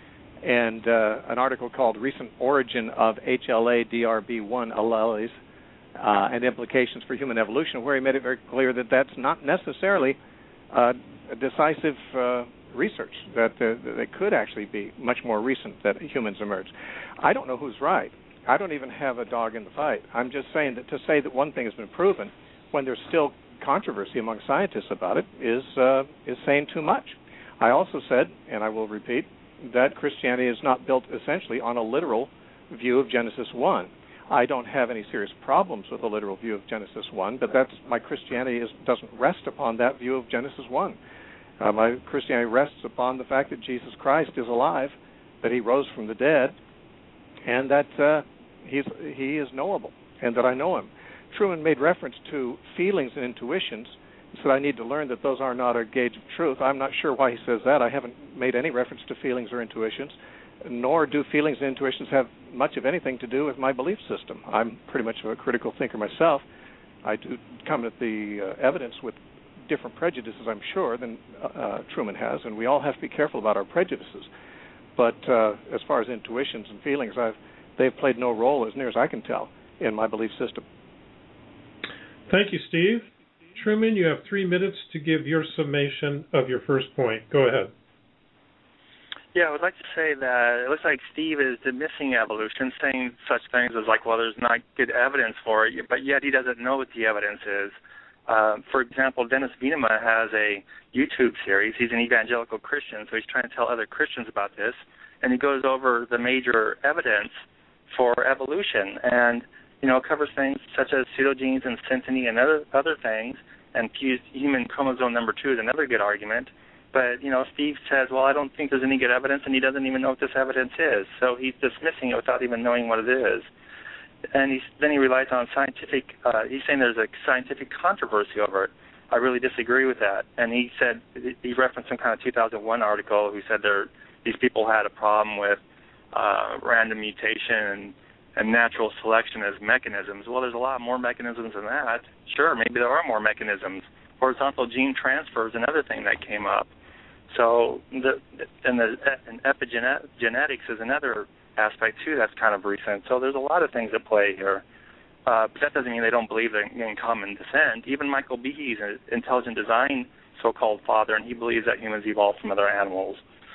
and uh, an article called Recent Origin of H L A D R B one alleles uh, and Implications for Human Evolution, where he made it very clear that that's not necessarily uh, a decisive uh, research, that, uh, that it could actually be much more recent that humans emerged. I don't know who's right. I don't even have a dog in the fight. I'm just saying that to say that one thing has been proven when there's still controversy among scientists about it is uh, is saying too much. I also said, and I will repeat, that Christianity is not built essentially on a literal view of Genesis one. I don't have any serious problems with a literal view of Genesis one, but that's my Christianity is, doesn't rest upon that view of Genesis one. Uh, my Christianity rests upon the fact that Jesus Christ is alive, that he rose from the dead, and that uh, he's, he is knowable, and that I know him. Truman made reference to feelings and intuitions. He said I need to learn that those are not a gauge of truth. I'm not sure why he says that. I haven't made any reference to feelings or intuitions, nor do feelings and intuitions have much of anything to do with my belief system. I'm pretty much a critical thinker myself. I do come at the uh, evidence with different prejudices, I'm sure, than uh, Truman has, and we all have to be careful about our prejudices. But uh, as far as intuitions and feelings, I've, they've played no role, as near as I can tell, in my belief system. Thank you, Steve. Truman, you have three minutes to give your summation of your first point. Go ahead. Yeah, I would like to say that it looks like Steve is dismissing evolution, saying such things as like, well, there's not good evidence for it, but yet he doesn't know what the evidence is. Uh, for example, Dennis Venema has a YouTube series. He's an evangelical Christian, so he's trying to tell other Christians about this, and he goes over the major evidence for evolution, and you know, covers things such as pseudogenes and synteny and other other things, and fused human chromosome number two is another good argument. But you know, Steve says, well, I don't think there's any good evidence, and he doesn't even know what this evidence is, so he's dismissing it without even knowing what it is. And he's, then he relies on scientific, uh, he's saying there's a scientific controversy over it. I really disagree with that. And he said, he referenced some kind of two thousand one article who said there, these people had a problem with uh, random mutation and, and natural selection as mechanisms. Well, there's a lot more mechanisms than that. Sure, maybe there are more mechanisms. Horizontal gene transfer is another thing that came up. So, the, and, the, and epigenetics is another aspect too that's kind of recent. So there's a lot of things at play here, uh, but that doesn't mean they don't believe in common descent. Even Michael Behe's an intelligent design so-called father, and he believes that humans evolved from other animals.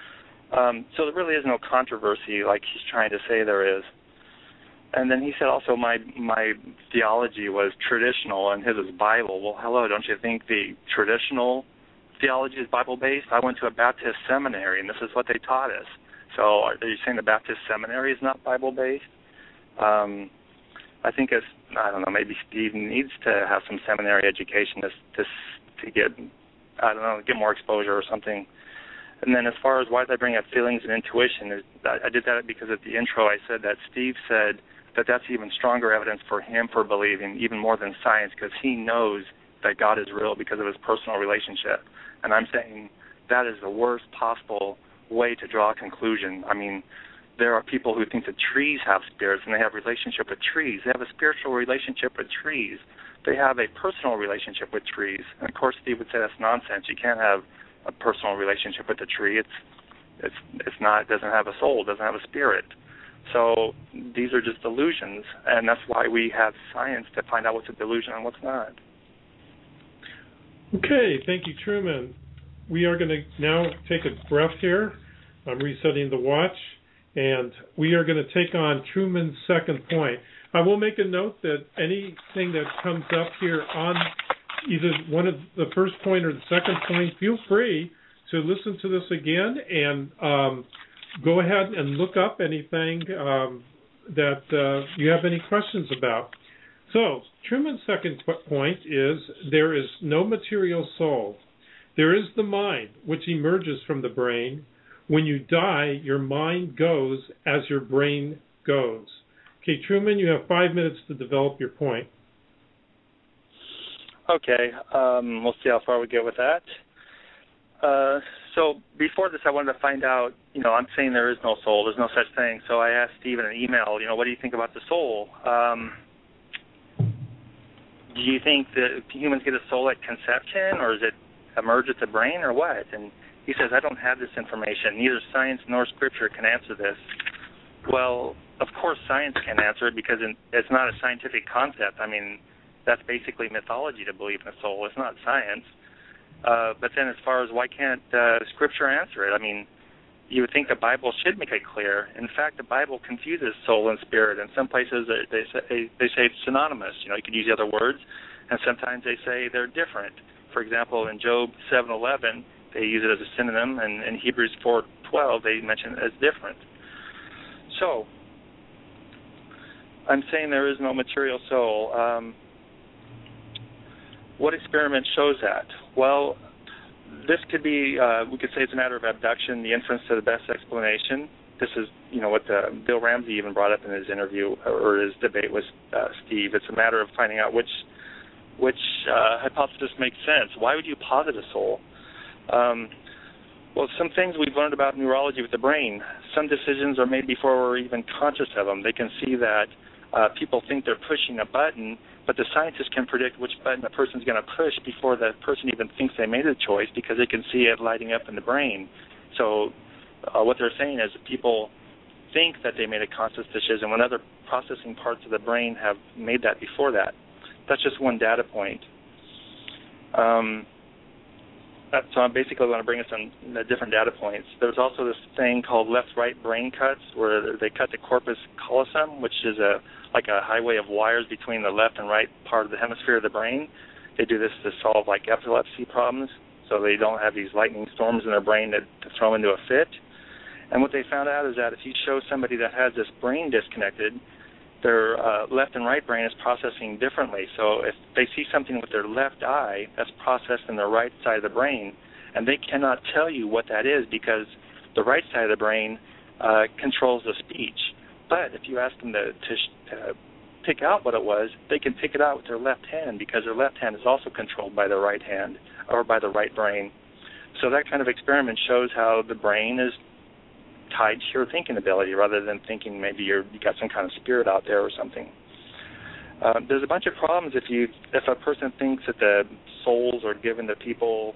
Um, so there really is no controversy like he's trying to say there is. And then he said also my my theology was traditional and his is Bible. Well, hello, don't you think the traditional theology is Bible-based? I went to a Baptist seminary, and this is what they taught us. So are you saying the Baptist seminary is not Bible-based? Um, I think it's, I don't know, maybe Steve needs to have some seminary education to, to, to get, I don't know, get more exposure or something. And then as far as why did I bring up feelings and intuition, is I did that because at the intro I said that Steve said that that's even stronger evidence for him for believing, even more than science, because he knows that God is real because of his personal relationship. And I'm saying that is the worst possible way to draw a conclusion. I mean, there are people who think that trees have spirits and they have a relationship with trees. They have a spiritual relationship with trees. They have a personal relationship with trees. And of course, Steve would say that's nonsense. You can't have a personal relationship with a tree. It's it's it's not. It doesn't have a soul. It doesn't have a spirit. So these are just delusions, and that's why we have science to find out what's a delusion and what's not. Okay, thank you, Truman. We are going to now take a breath here. I'm resetting the watch, and we are going to take on Truman's second point. I will make a note that anything that comes up here on either one of the first point or the second point, feel free to listen to this again and um, go ahead and look up anything um, that uh, you have any questions about. So, Truman's second point is there is no material soul. There is the mind, which emerges from the brain. When you die, your mind goes as your brain goes. Okay, Truman, you have five minutes to develop your point. Okay, um, we'll see how far we get with that. Uh, so before this, I wanted to find out, you know, I'm saying there is no soul, there's no such thing. So I asked Steve in an email, you know, what do you think about the soul? Um, do you think that humans get a soul at conception, or is it emerge at the brain, or what? And he says, I don't have this information. Neither science nor scripture can answer this. Well, of course science can answer it because it's not a scientific concept. I mean, that's basically mythology to believe in a soul. It's not science. Uh, but then as far as why can't uh, scripture answer it? I mean, you would think the Bible should make it clear. In fact, the Bible confuses soul and spirit. In some places they say, they say it's synonymous. You know, you could use other words. And sometimes they say they're different. For example, in Job seven eleven, they use it as a synonym, and in Hebrews four twelve, they mention it as different. So, I'm saying there is no material soul. Um, what experiment shows that? Well, this could be, uh, we could say it's a matter of abduction, the inference to the best explanation. This is, you know, what the, Bill Ramsey even brought up in his interview, or his debate with uh, Steve. It's a matter of finding out which which uh, hypothesis makes sense. Why would you posit a soul? Um, well, some things we've learned about neurology with the brain. Some decisions are made before we're even conscious of them. They can see that uh, people think they're pushing a button, but the scientists can predict which button a person's going to push before the person even thinks they made a choice, because they can see it lighting up in the brain. So uh, what they're saying is that people think that they made a conscious decision when other processing parts of the brain have made that before that. That's just one data point. Um, so I'm basically going to bring us some different data points. There's also this thing called left-right brain cuts, where they cut the corpus callosum, which is a like a highway of wires between the left and right part of the hemisphere of the brain. They do this to solve like epilepsy problems, so they don't have these lightning storms in their brain that to throw into a fit. And what they found out is that if you show somebody that has this brain disconnected, their uh, left and right brain is processing differently. So if they see something with their left eye, that's processed in the right side of the brain, and they cannot tell you what that is because the right side of the brain uh, controls the speech. But if you ask them to, to uh, pick out what it was, they can pick it out with their left hand because their left hand is also controlled by the right hand or by the right brain. So that kind of experiment shows how the brain is tied to your thinking ability rather than thinking maybe you're, you got some kind of spirit out there or something. Uh, there's a bunch of problems if you if a person thinks that the souls are given to people.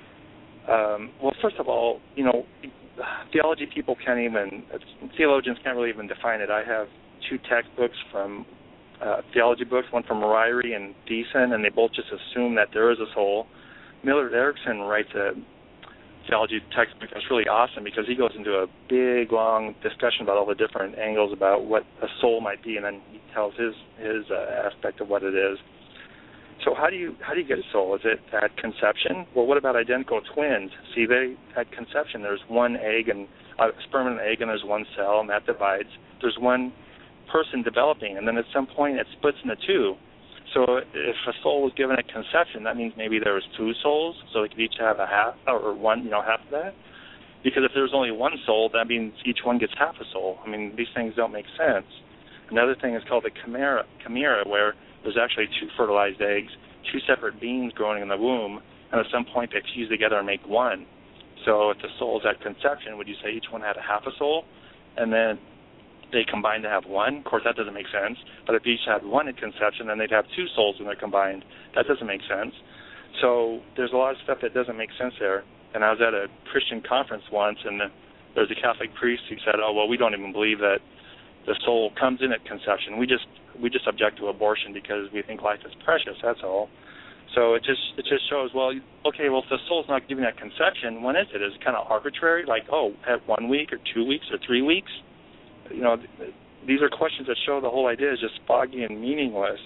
Um, well, first of all, you know, theology people can't even, theologians can't really even define it. I have two textbooks from uh, theology books, one from Ryrie and Deason, and they both just assume that there is a soul. Millard Erickson writes a theology textbook that's really awesome because he goes into a big, long discussion about all the different angles about what a soul might be, and then he tells his his uh, aspect of what it is. So how do you how do you get a soul? Is it at conception? Well, what about identical twins? See, they at conception there's one egg and a sperm and an egg, and there's one cell, and that divides. There's one person developing, and then at some point it splits into two. So if a soul was given at conception, that means maybe there was two souls, so they could each have a half or one, you know, half of that. Because if there's only one soul, that means each one gets half a soul. I mean, these things don't make sense. Another thing is called the chimera, chimera, where there's actually two fertilized eggs, two separate beings growing in the womb, and at some point they fuse together and make one. So if the soul is at conception, would you say each one had a half a soul, and then they combine to have one? Of course, that doesn't make sense. But if each had one at conception, then they'd have two souls when they're combined. That doesn't make sense. So there's a lot of stuff that doesn't make sense there. And I was at a Christian conference once, and there was a Catholic priest who said, "Oh, well, we don't even believe that the soul comes in at conception. We just we just object to abortion because we think life is precious. That's all." So it just it just shows, well, okay, well, if the soul's not given at conception, when is it? Is it kind of arbitrary? Like, oh, at one week or two weeks or three weeks? You know, th- these are questions that show the whole idea is just foggy and meaningless.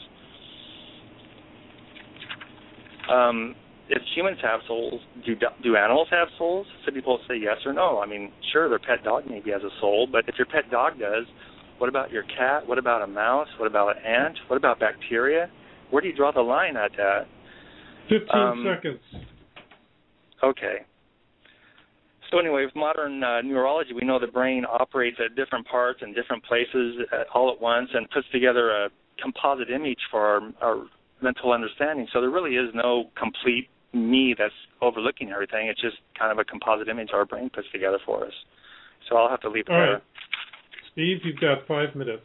Um, if humans have souls, do do animals have souls? Some people say yes or no. I mean, sure, their pet dog maybe has a soul, but if your pet dog does, what about your cat? What about a mouse? What about an ant? What about bacteria? Where do you draw the line at that? Fifteen um, seconds. Okay. So anyway, with modern uh, neurology, we know the brain operates at different parts and different places uh, all at once and puts together a composite image for our, our mental understanding. So there really is no complete me that's overlooking everything. It's just kind of a composite image our brain puts together for us. So I'll have to leave it all there. Right. Steve, you've got five minutes.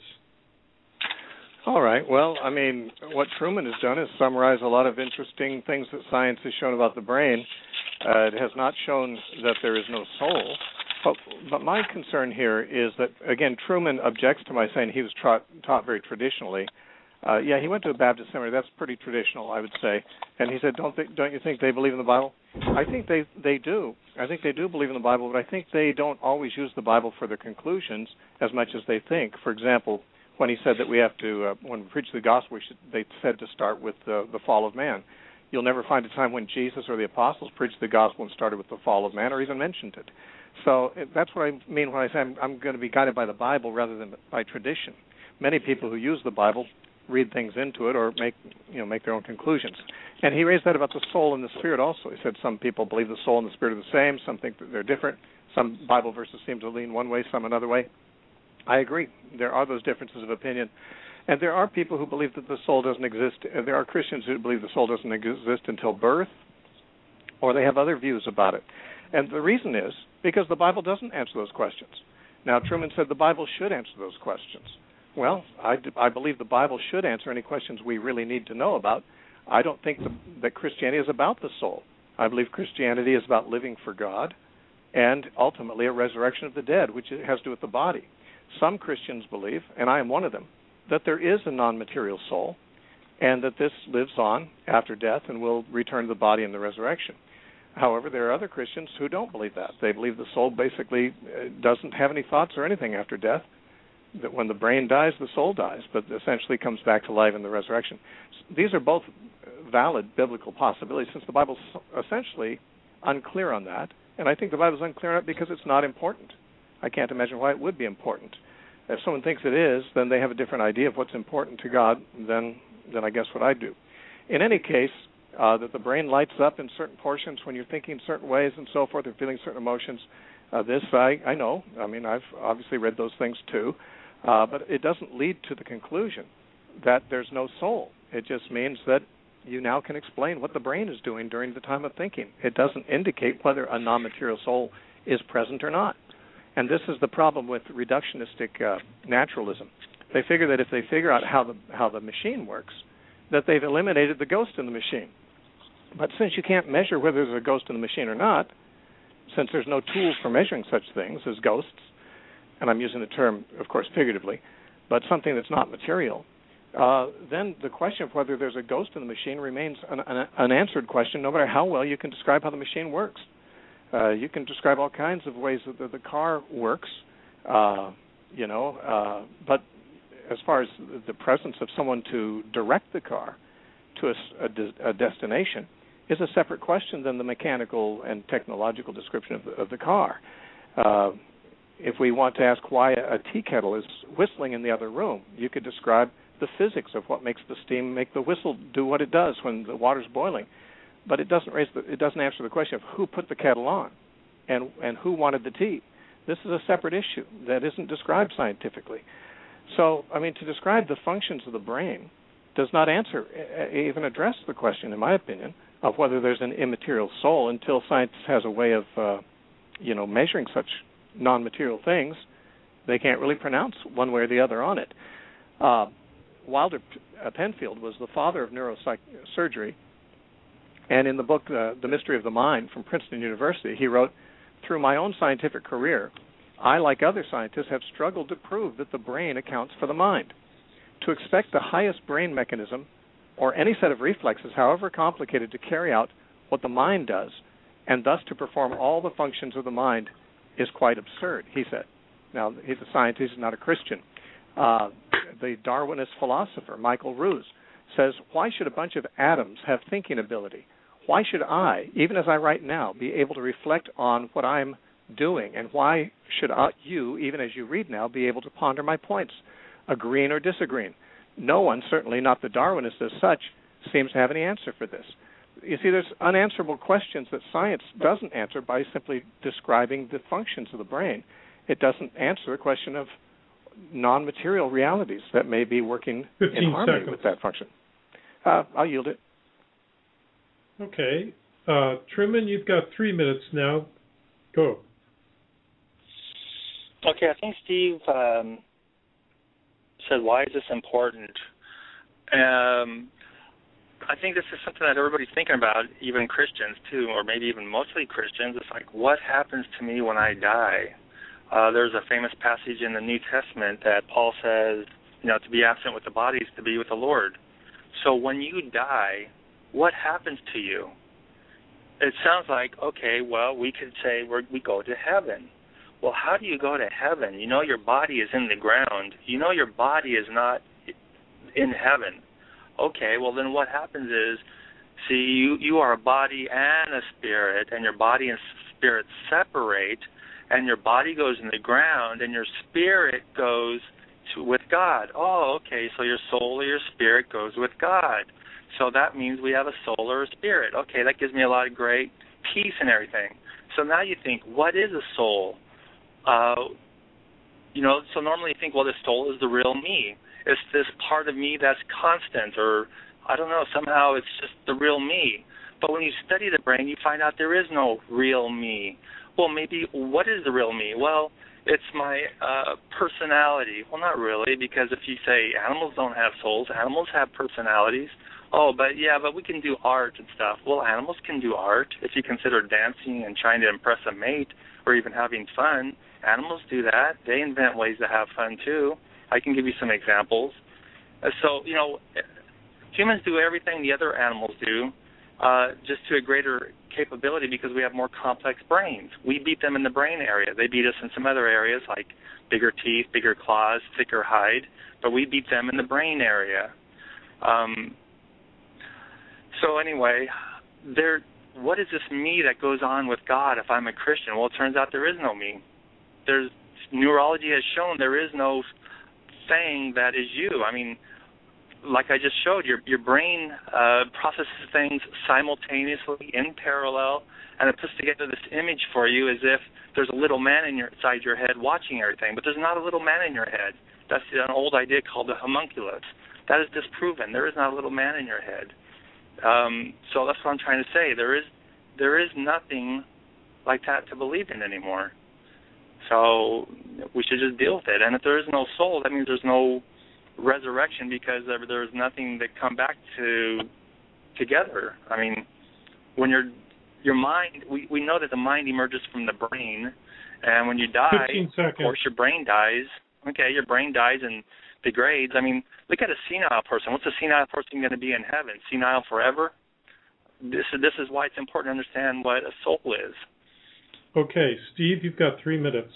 All right. Well, I mean, what Truman has done is summarize a lot of interesting things that science has shown about the brain. Uh, it has not shown that there is no soul. But, but my concern here is that, again, Truman objects to my saying he was taught, taught very traditionally. Uh, yeah, he went to a Baptist seminary. That's pretty traditional, I would say. And he said, don't they, don't you think they believe in the Bible? I think they, they do. I think they do believe in the Bible, but I think they don't always use the Bible for their conclusions as much as they think. For example, when he said that we have to, uh, when we preach the gospel, we should, they said to start with uh, the fall of man. You'll never find a time when Jesus or the apostles preached the gospel and started with the fall of man or even mentioned it. So that's what I mean when I say I'm, I'm going to be guided by the Bible rather than by tradition. Many people who use the Bible read things into it or make you know make their own conclusions. And he raised that about the soul and the spirit also. He said some people believe the soul and the spirit are the same. Some think that they're different. Some Bible verses seem to lean one way, some another way. I agree. There are those differences of opinion. And there are people who believe that the soul doesn't exist. There are Christians who believe the soul doesn't exist until birth, or they have other views about it. And the reason is because the Bible doesn't answer those questions. Now, Truman said the Bible should answer those questions. Well, I, I believe the Bible should answer any questions we really need to know about. I don't think the, that Christianity is about the soul. I believe Christianity is about living for God and ultimately a resurrection of the dead, which has to do with the body. Some Christians believe, and I am one of them, that there is a non-material soul, and that this lives on after death and will return to the body in the resurrection. However, there are other Christians who don't believe that. They believe the soul basically doesn't have any thoughts or anything after death, that when the brain dies, the soul dies, but essentially comes back to life in the resurrection. These are both valid biblical possibilities, since the Bible's essentially unclear on that, and I think the Bible's unclear on it because it's not important. I can't imagine why it would be important. If someone thinks it is, then they have a different idea of what's important to God than, than I guess what I do. In any case, uh, that the brain lights up in certain portions when you're thinking certain ways and so forth, or feeling certain emotions, uh, this I, I know. I mean, I've obviously read those things too. Uh, but it doesn't lead to the conclusion that there's no soul. It just means that you now can explain what the brain is doing during the time of thinking. It doesn't indicate whether a non-material soul is present or not. And this is the problem with reductionistic uh, naturalism. They figure that if they figure out how the how the machine works, that they've eliminated the ghost in the machine. But since you can't measure whether there's a ghost in the machine or not, since there's no tools for measuring such things as ghosts, and I'm using the term, of course, figuratively, but something that's not material, uh, then the question of whether there's a ghost in the machine remains an, an unanswered question, no matter how well you can describe how the machine works. Uh, you can describe all kinds of ways that the, the car works, uh, you know, uh, but as far as the presence of someone to direct the car to a, a, de- a destination is a separate question than the mechanical and technological description of the, of the car. Uh, If we want to ask why a tea kettle is whistling in the other room, you could describe the physics of what makes the steam make the whistle do what it does when the water's boiling. But it doesn't raise the, it doesn't answer the question of who put the kettle on and, and who wanted the tea. This is a separate issue that isn't described scientifically. So, I mean, to describe the functions of the brain does not answer, even address the question, in my opinion, of whether there's an immaterial soul until science has a way of, uh, you know, measuring such non-material things. They can't really pronounce one way or the other on it. Uh, Wilder uh, Penfield was the father of neurosurgery, and in the book uh, The Mystery of the Mind from Princeton University, he wrote, "Through my own scientific career, I, like other scientists, have struggled to prove that the brain accounts for the mind. To expect the highest brain mechanism or any set of reflexes, however complicated, to carry out what the mind does, and thus to perform all the functions of the mind, is quite absurd," he said. Now, he's a scientist, he's not a Christian. Uh, the Darwinist philosopher, Michael Ruse, says, "Why should a bunch of atoms have thinking ability? Why should I, even as I write now, be able to reflect on what I'm doing? And why should I, you, even as you read now, be able to ponder my points, agreeing or disagreeing? No one, certainly not the Darwinist as such, seems to have any answer for this." You see, there's unanswerable questions that science doesn't answer by simply describing the functions of the brain. It doesn't answer the question of non-material realities that may be working in harmony seconds. with that function. Uh, I'll yield it. Okay. Uh, Truman, you've got three minutes now. Go. Okay, I think Steve um, said, why is this important? Um, I think this is something that everybody's thinking about, even Christians too, or maybe even mostly Christians. It's like, what happens to me when I die? Uh, there's a famous passage in the New Testament that Paul says, you know, to be absent with the body is to be with the Lord. So when you die, what happens to you? It sounds like, okay, well, we could say we're, we go to heaven. Well, how do you go to heaven? You know your body is in the ground. You know your body is not in heaven. Okay, well, then what happens is, see, you, you are a body and a spirit, and your body and spirit separate, and your body goes in the ground, and your spirit goes to, with God. Oh, okay, so your soul or your spirit goes with God. So that means we have a soul or a spirit. Okay, that gives me a lot of great peace and everything. So now you think, what is a soul? Uh, you know, so normally you think, well, the soul is the real me. It's this part of me that's constant, or I don't know, somehow it's just the real me. But when you study the brain, you find out there is no real me. Well, maybe what is the real me? Well, it's my uh, personality. Well, not really, because if you say animals don't have souls, animals have personalities. Oh, but yeah, but we can do art and stuff. Well, animals can do art. If you consider dancing and trying to impress a mate or even having fun, animals do that. They invent ways to have fun, too. I can give you some examples. Uh, so, you know, Humans do everything the other animals do, uh, just to a greater capability because we have more complex brains. We beat them in the brain area. They beat us in some other areas like bigger teeth, bigger claws, thicker hide, but we beat them in the brain area. Um, so anyway, there. What is this me that goes on with God if I'm a Christian? Well, it turns out there is no me. There's neurology has shown there is no thing that is you. I mean, like I just showed, your your brain uh, processes things simultaneously in parallel, and it puts together this image for you as if there's a little man in your, inside your head watching everything. But there's not a little man in your head. That's an old idea called the homunculus. That is disproven. There is not a little man in your head. Um, so that's what I'm trying to say. There is there is nothing like that to believe in anymore. So we should just deal with it. And if there is no soul, that means there's no resurrection because there, there's nothing to come back to together. I mean, when your your mind, we, we know that the mind emerges from the brain, and when you die, of course, your brain dies. Okay, your brain dies and degrades. I mean, look at a senile person. What's a senile person going to be in heaven? Senile forever? This is, this is why it's important to understand what a soul is. Okay, Steve, you've got three minutes.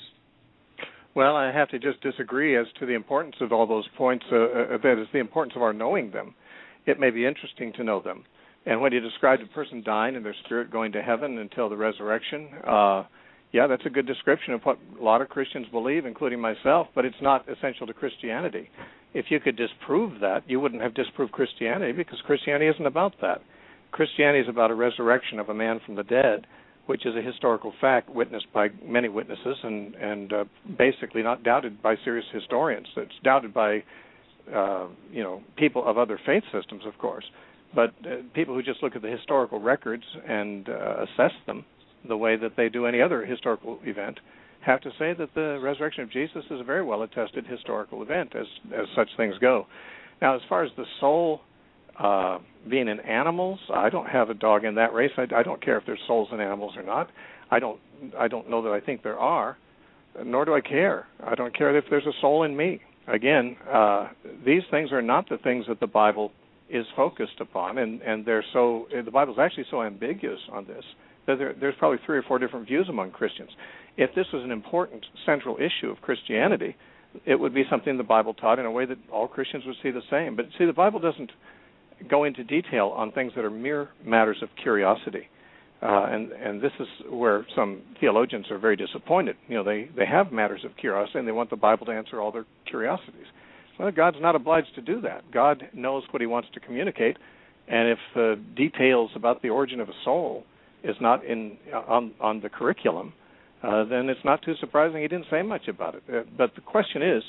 Well, I have to just disagree as to the importance of all those points. Uh, uh, that is the importance of our knowing them. It may be interesting to know them. And when you described a person dying and their spirit going to heaven until the resurrection, uh, yeah, that's a good description of what a lot of Christians believe, including myself, but it's not essential to Christianity. If you could disprove that, you wouldn't have disproved Christianity because Christianity isn't about that. Christianity is about a resurrection of a man from the dead, which is a historical fact witnessed by many witnesses and, and uh, basically not doubted by serious historians. It's doubted by, uh, you know, people of other faith systems, of course, but uh, people who just look at the historical records and uh, assess them the way that they do any other historical event have to say that the resurrection of Jesus is a very well-attested historical event as, as such things go. Now, as far as the soul Uh, being in animals, I don't have a dog in that race. I, I don't care if there's souls in animals or not. I don't. I don't know that I think there are, nor do I care. I don't care if there's a soul in me. Again, uh, these things are not the things that the Bible is focused upon, and, and they're so. The Bible's actually so ambiguous on this that there, there's probably three or four different views among Christians. If this was an important central issue of Christianity, it would be something the Bible taught in a way that all Christians would see the same. But see, the Bible doesn't go into detail on things that are mere matters of curiosity. Uh, and, and this is where some theologians are very disappointed. You know, they, they have matters of curiosity, and they want the Bible to answer all their curiosities. Well, God's not obliged to do that. God knows what he wants to communicate, and if the details about the origin of a soul is not in on, on the curriculum, uh, then it's not too surprising he didn't say much about it. Uh, but the question is,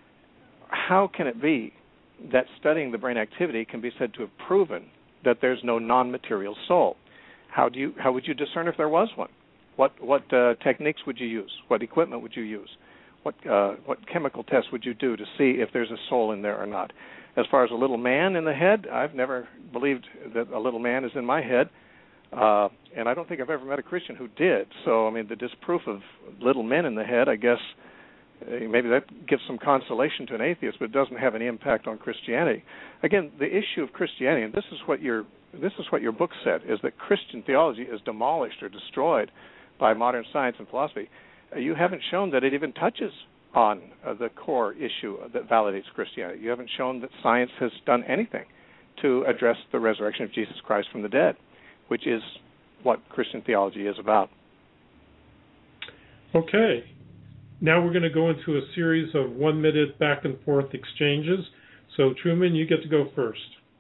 how can it be that studying the brain activity can be said to have proven that there's no non-material soul? How do you how would you discern if there was one? What what uh, techniques would you use? What equipment would you use? What uh, what chemical tests would you do to see if there's a soul in there or not? As far as a little man in the head, I've never believed that a little man is in my head, uh, and I don't think I've ever met a Christian who did. So I mean, the disproof of little men in the head, I guess. Maybe that gives some consolation to an atheist, but it doesn't have any impact on Christianity. Again, the issue of Christianity, and this is what your this is what your book said, is that Christian theology is demolished or destroyed by modern science and philosophy. You haven't shown that it even touches on uh, the core issue that validates Christianity. You haven't shown that science has done anything to address the resurrection of Jesus Christ from the dead, which is what Christian theology is about. Okay. Now we're going to go into a series of one-minute back-and-forth exchanges. So, Truman, you get to go first.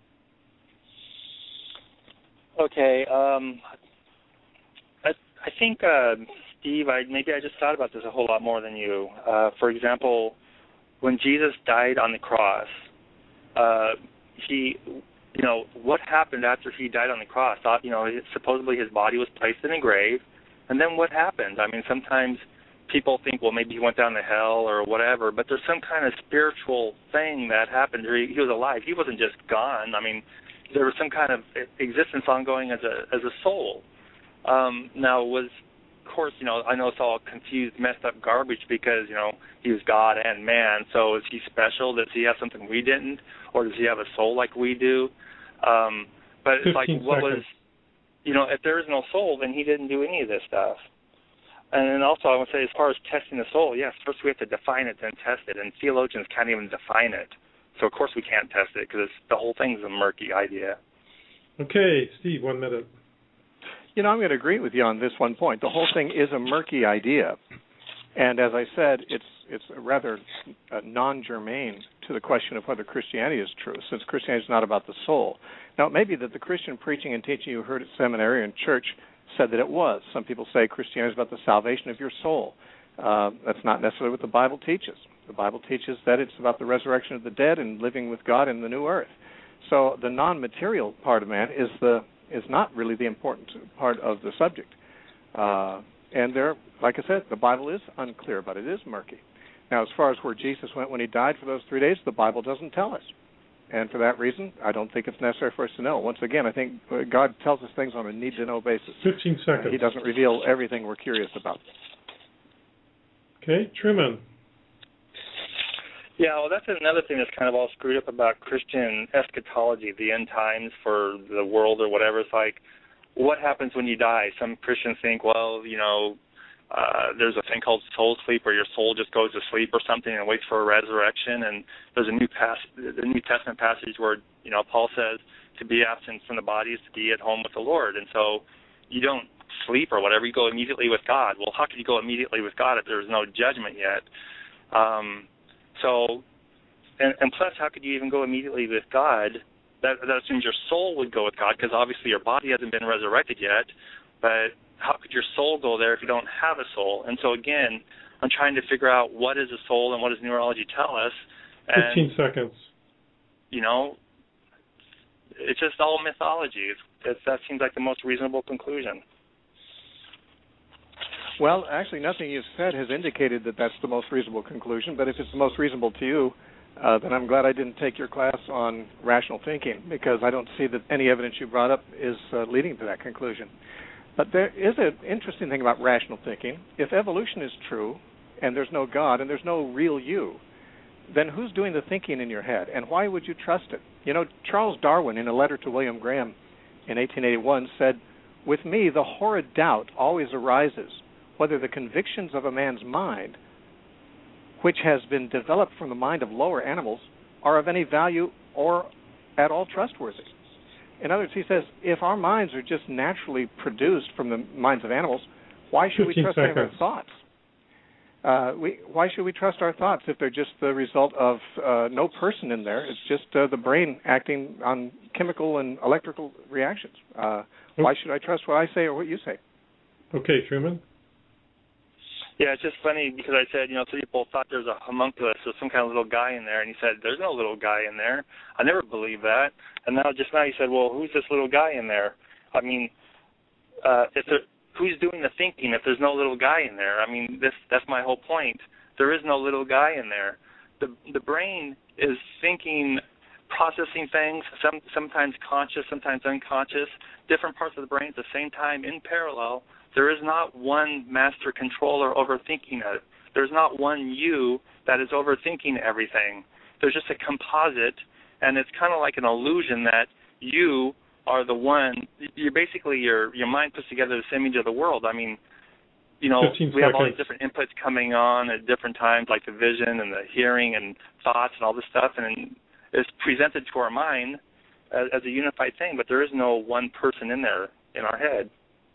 Okay. Um, I, I think, uh, Steve, I, maybe I just thought about this a whole lot more than you. Uh, for example, when Jesus died on the cross, uh, he, you know, what happened after he died on the cross? Uh, you know, supposedly his body was placed in a grave, and then what happened? I mean, sometimes people think, well, maybe he went down to hell or whatever, but there's some kind of spiritual thing that happened. He, he was alive. He wasn't just gone. I mean, there was some kind of existence ongoing as a as a soul. Um, now, was, of course, you know, I know it's all confused, messed up garbage because, you know, he was God and man, so is he special? Does he have something we didn't? Or does he have a soul like we do? Um, but it's like, what seconds. was, you know, if there is no soul, then he didn't do any of this stuff. And then also I would say, as far as testing the soul, yes, first we have to define it, then test it. And theologians can't even define it. So, of course, we can't test it because the whole thing is a murky idea. Okay, Steve, one minute. You know, I'm going to agree with you on this one point. The whole thing is a murky idea. And as I said, it's it's rather uh, non-germane to the question of whether Christianity is true, since Christianity is not about the soul. Now, it may be that the Christian preaching and teaching you heard at seminary and church said that it was. Some people say Christianity is about the salvation of your soul. Uh, that's not necessarily what the Bible teaches. The Bible teaches that it's about the resurrection of the dead and living with God in the new earth. So the non-material part of man is the is not really the important part of the subject. Uh, and there, like I said, the Bible is unclear, but it is murky. Now, as far as where Jesus went when he died for those three days, the Bible doesn't tell us. And for that reason, I don't think it's necessary for us to know. Once again, I think God tells us things on a need-to-know basis. fifteen seconds. Uh, he doesn't reveal everything we're curious about. Okay, Truman. Yeah, well, that's another thing that's kind of all screwed up about Christian eschatology, the end times for the world or whatever. It's like, what happens when you die? Some Christians think, well, you know, uh, there's a thing called soul sleep, where your soul just goes to sleep or something and waits for a resurrection. And there's a new pass, the New Testament passage where, you know, Paul says to be absent from the body is to be at home with the Lord. And so you don't sleep or whatever. You go immediately with God. Well, how can you go immediately with God if there's no judgment yet? Um, so, and, and plus, how could you even go immediately with God? That, that assumes your soul would go with God, because obviously your body hasn't been resurrected yet. But how could your soul go there if you don't have a soul? And so, again, I'm trying to figure out what is a soul and what does numerology tell us. And, fifteen seconds. You know, it's just all mythology. It's, it's, that seems like the most reasonable conclusion. Well, actually, nothing you've said has indicated that that's the most reasonable conclusion, but if it's the most reasonable to you, uh, then I'm glad I didn't take your class on rational thinking, because I don't see that any evidence you brought up is uh, leading to that conclusion. But there is an interesting thing about rational thinking. If evolution is true, and there's no God, and there's no real you, then who's doing the thinking in your head, and why would you trust it? You know, Charles Darwin, in a letter to William Graham in eighteen eighty-one, said, "With me, the horrid doubt always arises whether the convictions of a man's mind, which has been developed from the mind of lower animals, are of any value or at all trustworthy." In other words, he says, if our minds are just naturally produced from the minds of animals, why should we trust any of our thoughts? Uh, we, why should we trust our thoughts if they're just the result of uh, no person in there? It's just uh, the brain acting on chemical and electrical reactions. Uh, why should I trust what I say or what you say? Okay, Truman. Yeah, it's just funny because I said, you know, some people thought there was a homunculus or some kind of little guy in there, and he said, there's no little guy in there. I never believed that. And now, just now, he said, well, who's this little guy in there? I mean, uh, if there, who's doing the thinking if there's no little guy in there? I mean, this that's my whole point. There is no little guy in there. The the brain is thinking, processing things, some sometimes conscious, sometimes unconscious, different parts of the brain at the same time in parallel. There is not one master controller overthinking it. There's not one you that is overthinking everything. There's just a composite, and it's kind of like an illusion that you are the one. You're basically, your your mind puts together this image of the world. I mean, you know, we have all these different inputs coming on at different times, like the vision and the hearing and thoughts and all this stuff, and it's presented to our mind as, as a unified thing, but there is no one person in there in our head.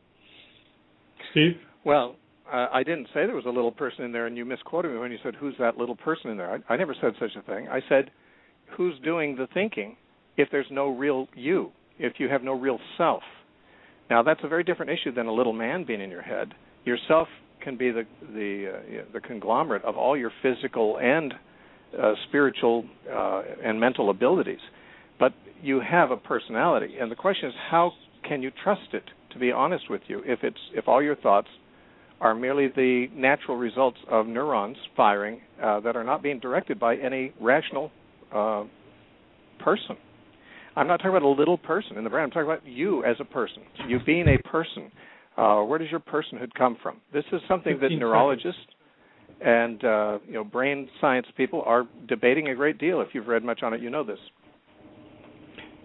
Steve? Well, uh, I didn't say there was a little person in there, and you misquoted me when you said, who's that little person in there? I, I never said such a thing. I said, who's doing the thinking if there's no real you, if you have no real self? Now, that's a very different issue than a little man being in your head. Yourself can be the the, uh, the conglomerate of all your physical and uh, spiritual uh, and mental abilities. But you have a personality, and the question is, how can you trust it to be honest with you if it's if all your thoughts are merely the natural results of neurons firing uh, that are not being directed by any rational uh, person? I'm not talking about a little person in the brain. I'm talking about you as a person, you being a person. Uh, where does your personhood come from? This is something that neurologists and uh, you know brain science people are debating a great deal. If you've read much on it, you know this.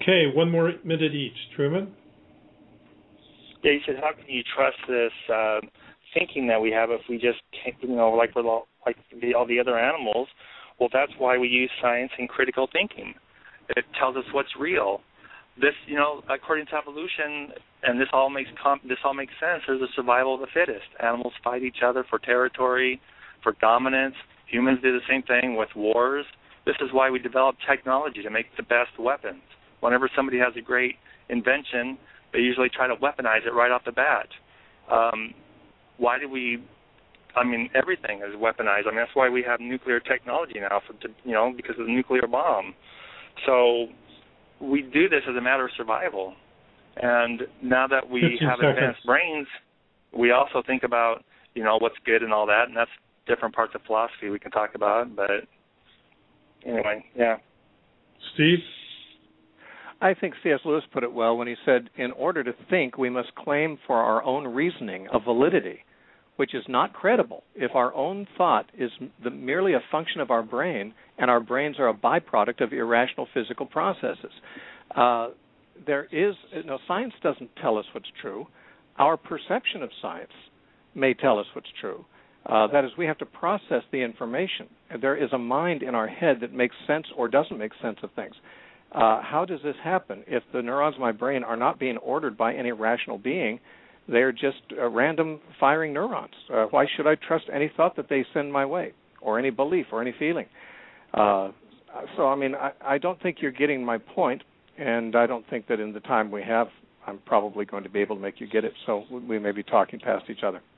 Okay, one more minute each. Truman? Yeah, you said, how can you trust this uh, thinking that we have if we just can't, you know, like we're all, like the, all the other animals? Well, that's why we use science and critical thinking. It tells us what's real. This, you know, according to evolution, and this all makes comp- this all makes sense. There's a survival of the fittest. Animals fight each other for territory, for dominance. Humans do the same thing with wars. This is why we develop technology to make the best weapons. Whenever somebody has a great invention, they usually try to weaponize it right off the bat. Um, why do we? I mean, everything is weaponized. I mean, that's why we have nuclear technology now, for, to, you know, because of the nuclear bomb. So we do this as a matter of survival. And now that we have seconds. advanced brains, we also think about, you know, what's good and all that, and that's different parts of philosophy we can talk about. But anyway, yeah. Steve? I think C S Lewis put it well when he said, in order to think, we must claim for our own reasoning a validity, which is not credible if our own thought is the, merely a function of our brain, and our brains are a byproduct of irrational physical processes. Uh, there is, you know, science doesn't tell us what's true. Our perception of science may tell us what's true. Uh, that is, we have to process the information. There is a mind in our head that makes sense or doesn't make sense of things. Uh, how does this happen? If the neurons in my brain are not being ordered by any rational being, they're just uh, random firing neurons. Uh, why should I trust any thought that they send my way, or any belief, or any feeling? Uh, so, I mean, I, I don't think you're getting my point, and I don't think that in the time we have, I'm probably going to be able to make you get it, so we may be talking past each other.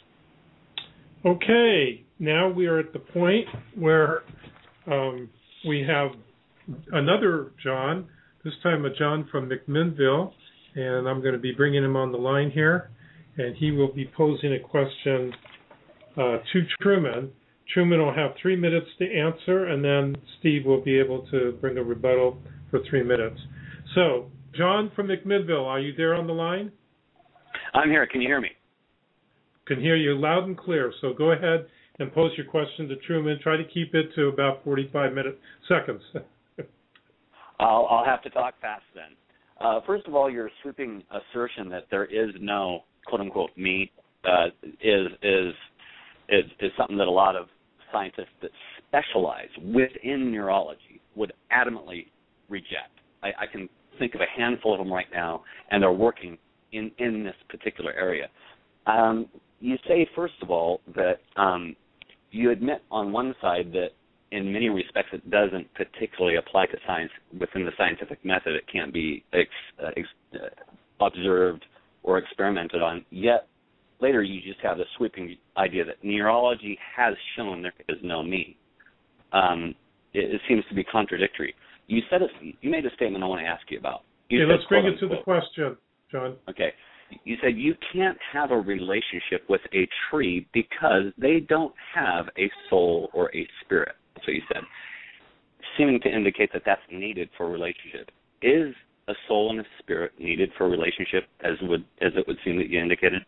Okay, now we are at the point where um, we have another John, this time a John from McMinnville, and I'm going to be bringing him on the line here, and he will be posing a question uh, to Truman. Truman will have three minutes to answer, and then Steve will be able to bring a rebuttal for three minutes. So, John from McMinnville, are you there on the line? I'm here. Can you hear me? Can hear you loud and clear, so go ahead and pose your question to Truman. Try to keep it to about forty-five minutes, seconds. I'll, I'll have to talk fast then. Uh, first of all, your sweeping assertion that there is no "quote unquote" me uh, is is is is something that a lot of scientists that specialize within neurology would adamantly reject. I, I can think of a handful of them right now, and they're working in, in this particular area. Um, you say, first of all, that um, you admit on one side that in many respects it doesn't particularly apply to science. Within the scientific method, it can't be ex, uh, ex, uh, observed or experimented on. Yet later you just have the sweeping idea that neurology has shown there is no me. Um, it, it seems to be contradictory. You said it, you made a statement I want to ask you about. You okay, said, let's bring it to unquote, the question, John. Okay. You said you can't have a relationship with a tree because they don't have a soul or a spirit. That's what you said, seeming to indicate that that's needed for a relationship. Is a soul and a spirit needed for a relationship, as would as it would seem that you indicated?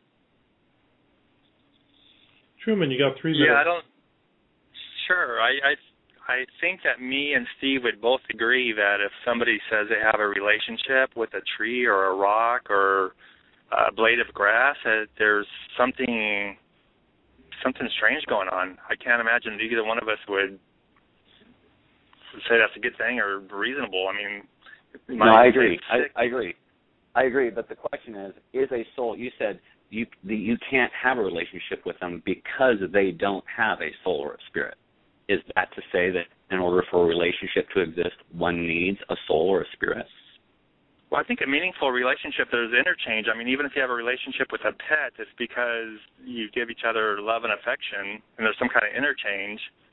Truman, you got three minutes. Yeah, I don't. Sure, I, I I think that me and Steve would both agree that if somebody says they have a relationship with a tree or a rock or a blade of grass, that there's something something strange going on. I can't imagine either one of us would say that's a good thing or reasonable. I mean, no, I agree. I, I agree. I agree. But the question is, is a soul? You said you the, you can't have a relationship with them because they don't have a soul or a spirit. Is that to say that in order for a relationship to exist, one needs a soul or a spirit? Well, I think a meaningful relationship, there's interchange. I mean, even if you have a relationship with a pet, it's because you give each other love and affection, and there's some kind of interchange.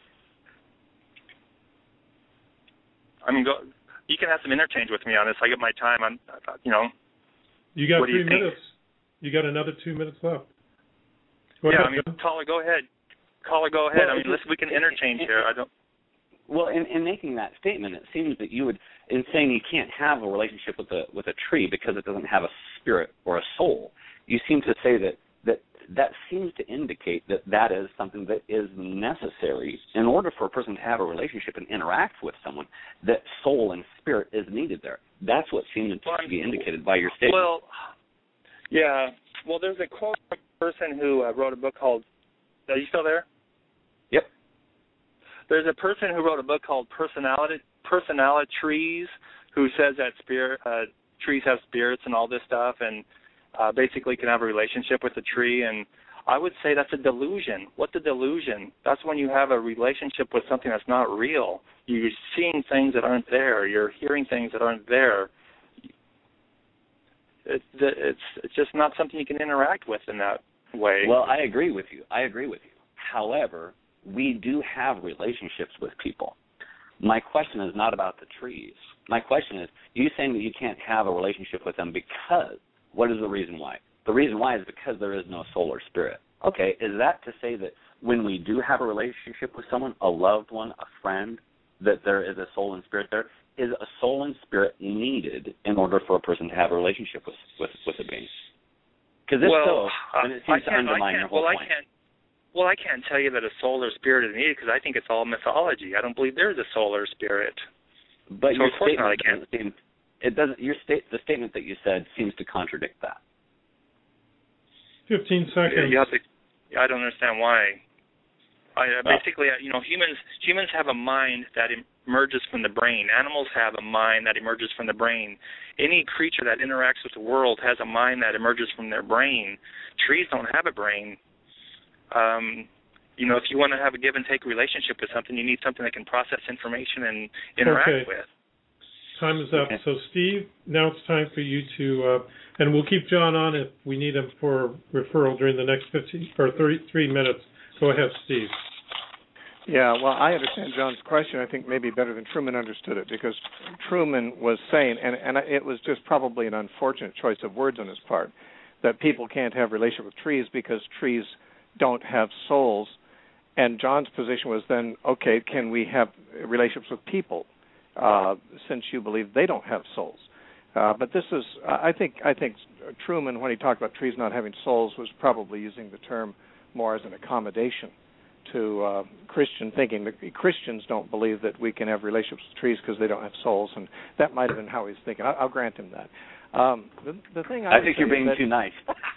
I mean, go, you can have some interchange with me on this. I get my time. I'm, you know. You got what three do you think? minutes. You got another two minutes left. Go yeah, ahead, I mean, John. caller, go ahead. Caller, go ahead. Well, I mean, listen, we can interchange here. I don't. Well, in, in making that statement, it seems that you would, in saying you can't have a relationship with a with a tree because it doesn't have a spirit or a soul, you seem to say that that that seems to indicate that that is something that is necessary in order for a person to have a relationship and interact with someone, that soul and spirit is needed there. That's what seems to be indicated by your statement. Well, yeah. Well, there's a quote from a person who uh, wrote a book called, are you still there? Yep. There's a person who wrote a book called Personality Personality Trees, who says that spirit uh, trees have spirits and all this stuff, and uh, basically can have a relationship with the tree. And I would say that's a delusion. What's a delusion? That's when you have a relationship with something that's not real. You're seeing things that aren't there. You're hearing things that aren't there. It's it's it's just not something you can interact with in that way. Well, I agree with you. I agree with you. However, we do have relationships with people. My question is not about the trees. My question is, you saying that you can't have a relationship with them because, what is the reason why? The reason why is because there is no soul or spirit. Okay, is that to say that when we do have a relationship with someone, a loved one, a friend, that there is a soul and spirit there? Is a soul and spirit needed in order for a person to have a relationship with with, with a being? Because if well, so, then it seems to undermine your whole well, point. I can't, well, I can't tell you that a soul or spirit is needed because I think it's all mythology. I don't believe there's a soul or spirit. But so your of course statement not, I can't. doesn't seem, it doesn't. Your state, the statement that you said seems to contradict that. Fifteen seconds. You have to, I don't understand why. I, uh, basically, uh, you know, humans humans have a mind that emerges from the brain. Animals have a mind that emerges from the brain. Any creature that interacts with the world has a mind that emerges from their brain. Trees don't have a brain. Um, you know, if you want to have a give and take relationship with something, you need something that can process information and interact okay. with. Time is up. Okay. So, Steve, now it's time for you to, uh, and we'll keep John on if we need him for referral during the next fifteen or thirty-three minutes. Go ahead, Steve. Yeah, well, I understand John's question, I think, maybe better than Truman understood it, because Truman was saying, and, and it was just probably an unfortunate choice of words on his part, that people can't have relationship with trees because trees don't have souls. And John's position was then, okay, can we have relationships with people uh, since you believe they don't have souls? Uh, but this is, I think, I think Truman, when he talked about trees not having souls, was probably using the term more as an accommodation to uh, Christian thinking. The Christians don't believe that we can have relationships with trees because they don't have souls, and that might have been how he was thinking. I'll, I'll grant him that. Um, the, the thing I, I think you're being that, too nice.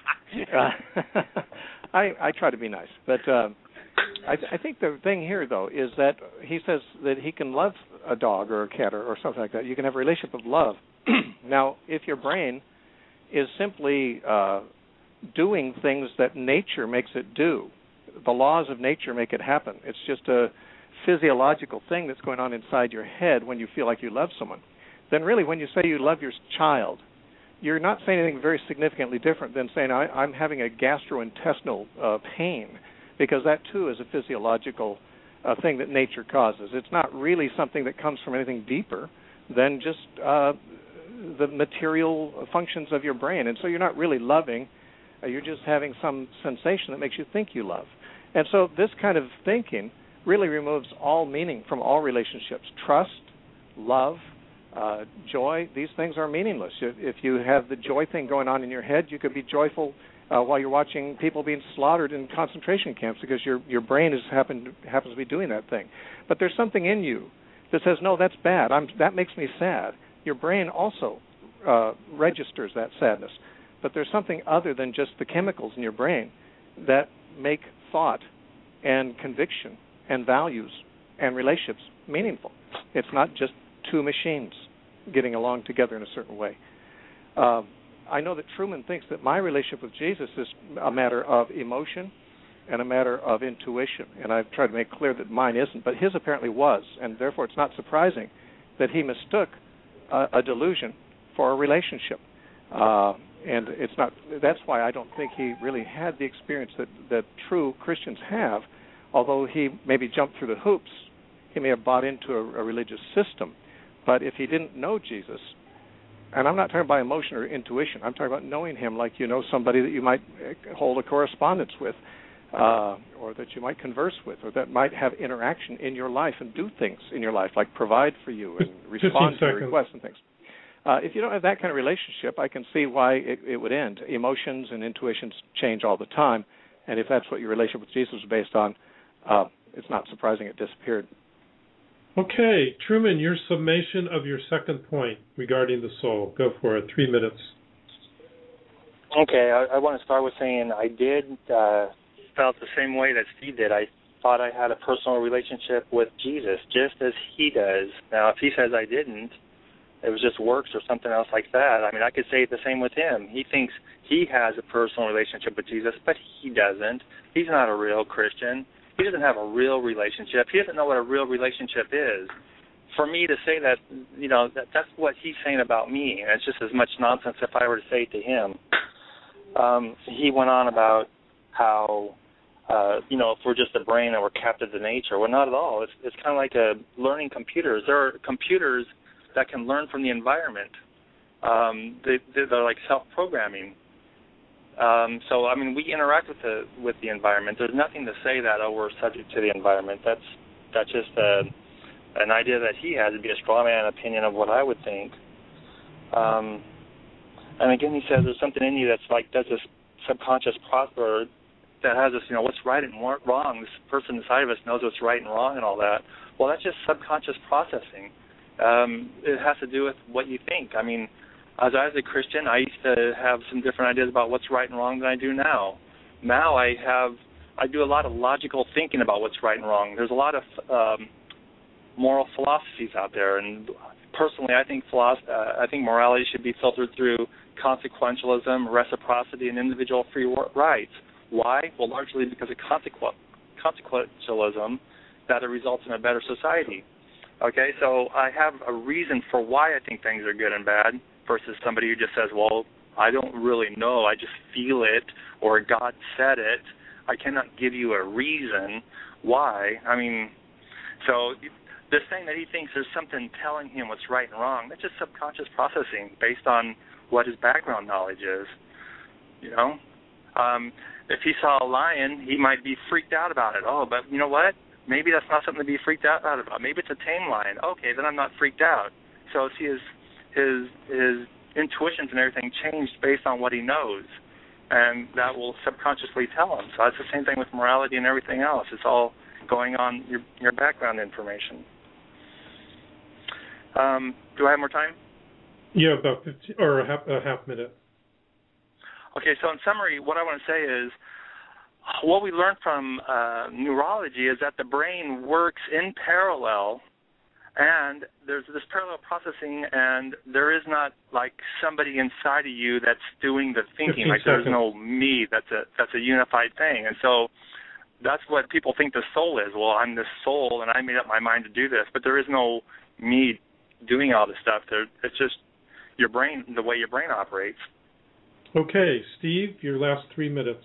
uh, I, I try to be nice, but uh, I, I think the thing here, though, is that he says that he can love a dog or a cat or, or something like that. You can have a relationship of love. Now, if your brain is simply uh, doing things that nature makes it do, the laws of nature make it happen. It's just a physiological thing that's going on inside your head when you feel like you love someone. Then really, when you say you love your child, you're not saying anything very significantly different than saying, I, I'm having a gastrointestinal uh, pain, because that, too, is a physiological uh, thing that nature causes. It's not really something that comes from anything deeper than just uh, the material functions of your brain. And so you're not really loving. Uh, you're just having some sensation that makes you think you love. And so this kind of thinking really removes all meaning from all relationships. Trust, love, uh, joy, these things are meaningless. If, if you have the joy thing going on in your head, you could be joyful uh, while you're watching people being slaughtered in concentration camps because your your brain is happen, happens to be doing that thing. But there's something in you that says, no, that's bad. I'm, that makes me sad. Your brain also uh, registers that sadness. But there's something other than just the chemicals in your brain that make thought and conviction and values and relationships meaningful. It's not just two machines getting along together in a certain way. Uh, I know that Truman thinks that my relationship with Jesus is a matter of emotion and a matter of intuition, and I've tried to make clear that mine isn't, but his apparently was, and therefore it's not surprising that he mistook a, a delusion for a relationship. Uh, and it's not. That's why I don't think he really had the experience that, that true Christians have, although he maybe jumped through the hoops. He may have bought into a, a religious system, but if he didn't know Jesus, and I'm not talking about emotion or intuition, I'm talking about knowing him like you know somebody that you might hold a correspondence with, uh, or that you might converse with, or that might have interaction in your life and do things in your life, like provide for you and respond to your requests and things. Uh, if you don't have that kind of relationship, I can see why it, it would end. Emotions and intuitions change all the time, and if that's what your relationship with Jesus was based on, uh, it's not surprising it disappeared. Okay, Truman, your summation of your second point regarding the soul. Go for it. Three minutes. Okay, I, I want to start with saying I did uh, felt the same way that Steve did. I thought I had a personal relationship with Jesus, just as he does. Now, if he says I didn't, it was just works or something else like that. I mean, I could say the same with him. He thinks he has a personal relationship with Jesus, but he doesn't. He's not a real Christian. He doesn't have a real relationship. He doesn't know what a real relationship is. For me to say that, you know, that that's what he's saying about me, and it's just as much nonsense if I were to say it to him. Um, he went on about how, uh, you know, if we're just a brain and we're captive to nature. Well, not at all. It's, it's kind of like a learning computers. There are computers that can learn from the environment. Um, they, they're like self-programming. Um, so, I mean, we interact with the with the environment. There's nothing to say that, oh, we're subject to the environment. That's that's just a, an idea that he has. It'd be a straw man opinion of what I would think. Um, and again, he says there's something in you that's like does this subconscious process that has this, you know, what's right and wrong. This person inside of us knows what's right and wrong and all that. Well, that's just subconscious processing. Um, it has to do with what you think. I mean, as I was a Christian, I used to have some different ideas about what's right and wrong than I do now. Now I have, I do a lot of logical thinking about what's right and wrong. There's a lot of um, moral philosophies out there, and personally, I think philosophy, uh, I think morality should be filtered through consequentialism, reciprocity, and individual free rights. Why? Well, largely because of consequ- consequentialism, that it results in a better society. Okay, so I have a reason for why I think things are good and bad versus somebody who just says, well, I don't really know, I just feel it, or God said it. I cannot give you a reason why. I mean, so this thing that he thinks there's something telling him what's right and wrong, that's just subconscious processing based on what his background knowledge is, you know. Um, if he saw a lion, he might be freaked out about it. Oh, but you know what? Maybe that's not something to be freaked out about. Maybe it's a tame lion. Okay, then I'm not freaked out. So see, his his his intuitions and everything changed based on what he knows, and that will subconsciously tell him. So that's the same thing with morality and everything else. It's all going on your your background information. Um, do I have more time? Yeah, about fifteen or a half, a half minute. Okay, so in summary, what I want to say is, what we learned from uh, neurology is that the brain works in parallel, and there's this parallel processing, and there is not like somebody inside of you that's doing the thinking. Like there's no me. That's a that's a unified thing, and so that's what people think the soul is. Well, I'm this soul, and I made up my mind to do this, but there is no me doing all this stuff. There, it's just your brain, the way your brain operates. Okay, Steve, your last three minutes.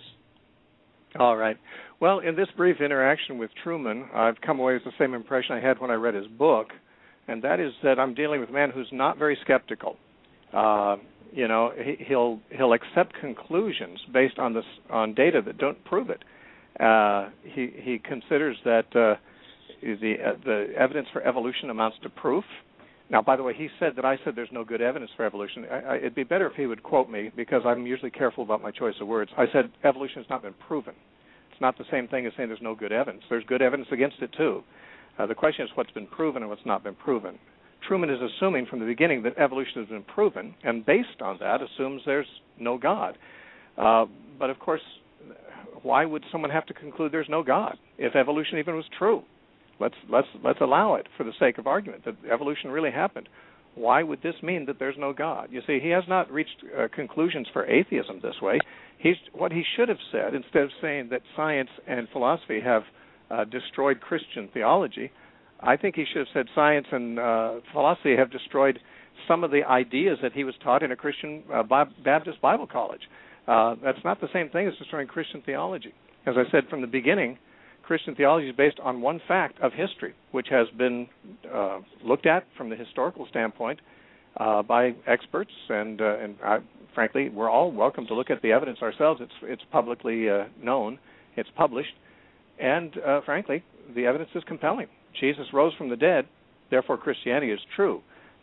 All right. Well, in this brief interaction with Truman, I've come away with the same impression I had when I read his book, and that is that I'm dealing with a man who's not very skeptical. Uh, you know, he, he'll he'll accept conclusions based on this on data that don't prove it. Uh, he he considers that uh, the uh, the evidence for evolution amounts to proof. Now, by the way, he said that I said there's no good evidence for evolution. I, I, it'd be better if he would quote me, because I'm usually careful about my choice of words. I said evolution has not been proven. It's not the same thing as saying there's no good evidence. There's good evidence against it, too. Uh, the question is what's been proven and what's not been proven. Truman is assuming from the beginning that evolution has been proven, and based on that assumes there's no God. Uh, but, of course, why would someone have to conclude there's no God if evolution even was true? Let's let's let's allow it for the sake of argument that evolution really happened. Why would this mean that there's no God? You see, he has not reached uh, conclusions for atheism this way. He's what he should have said, instead of saying that science and philosophy have uh, destroyed Christian theology, I think he should have said science and uh, philosophy have destroyed some of the ideas that he was taught in a Christian uh, Baptist Bible college. Uh, that's not the same thing as destroying Christian theology. As I said from the beginning, Christian theology is based on one fact of history, which has been uh, looked at from the historical standpoint uh, by experts, and uh, and I, frankly, we're all welcome to look at the evidence ourselves. It's it's publicly uh, known, it's published, and uh, frankly, the evidence is compelling. Jesus rose from the dead, therefore Christianity is true.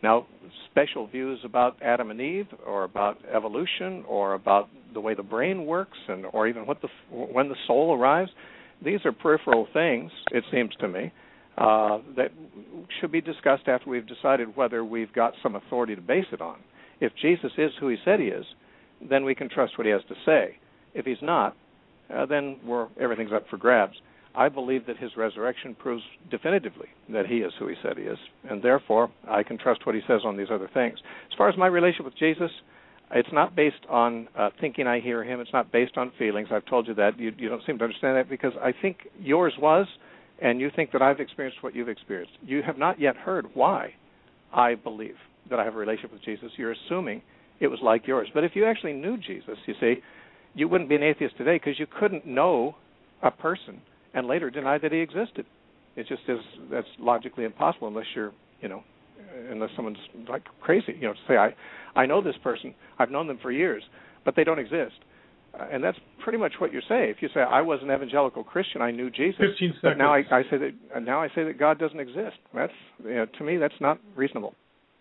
Now, special views about Adam and Eve, or about evolution, or about the way the brain works, and or even what the when the soul arrives, these are peripheral things, it seems to me, uh, that should be discussed after we've decided whether we've got some authority to base it on. If Jesus is who he said he is, then we can trust what he has to say. If he's not, uh, then we're, everything's up for grabs. I believe that his resurrection proves definitively that he is who he said he is, and therefore I can trust what he says on these other things. As far as my relationship with Jesus, it's not based on uh, thinking I hear him. It's not based on feelings. I've told you that. You, you don't seem to understand that because I think yours was, and you think that I've experienced what you've experienced. You have not yet heard why I believe that I have a relationship with Jesus. You're assuming it was like yours. But if you actually knew Jesus, you see, you wouldn't be an atheist today because you couldn't know a person and later deny that he existed. It just is, that's logically impossible unless you're, you know, unless someone's like crazy, you know, to say, I, I know this person, I've known them for years, but they don't exist. Uh, and that's pretty much what you say. If you say, I was an evangelical Christian, I knew Jesus, fifteen seconds. But now I, I say that now I say that God doesn't exist. That's, you know, to me, that's not reasonable.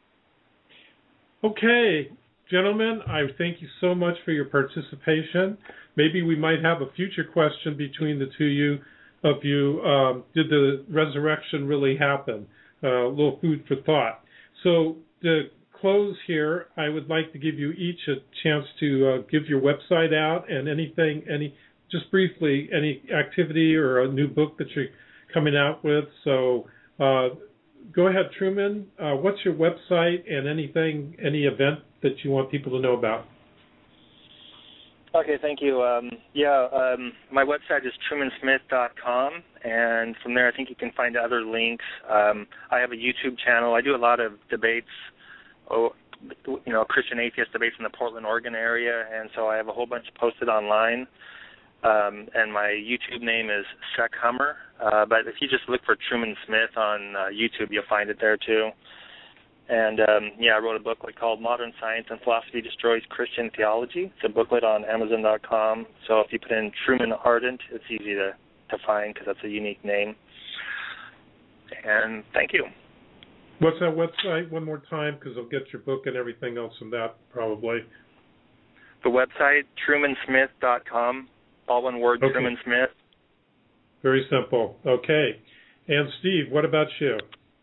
Okay, gentlemen, I thank you so much for your participation. Maybe we might have a future question between the two of you. Of you, um, did the resurrection really happen? Uh, a little food for thought. So to close here, I would like to give you each a chance to uh, give your website out and anything, any just briefly, any activity or a new book that you're coming out with. So uh, go ahead, Truman. Uh, what's your website and anything, any event that you want people to know about? Okay, thank you. Um, yeah, um, my website is truman smith dot com, and from there I think you can find other links. Um, I have a YouTube channel. I do a lot of debates, oh, you know, Christian atheist debates in the Portland, Oregon area, and so I have a whole bunch posted online. Um, and my YouTube name is Sec Hummer, uh, but if you just look for Truman Smith on uh, YouTube, you'll find it there too. And, um, yeah, I wrote a booklet called Modern Science and Philosophy Destroys Christian Theology. It's a booklet on Amazon dot com. So if you put in Truman Ardent, it's easy to, to find because that's a unique name. And thank you. What's that website one more time? Because I'll get your book and everything else from that probably. The website, truman smith dot com, all one word, okay. Truman Smith. Very simple. Okay. And Steve, what about you?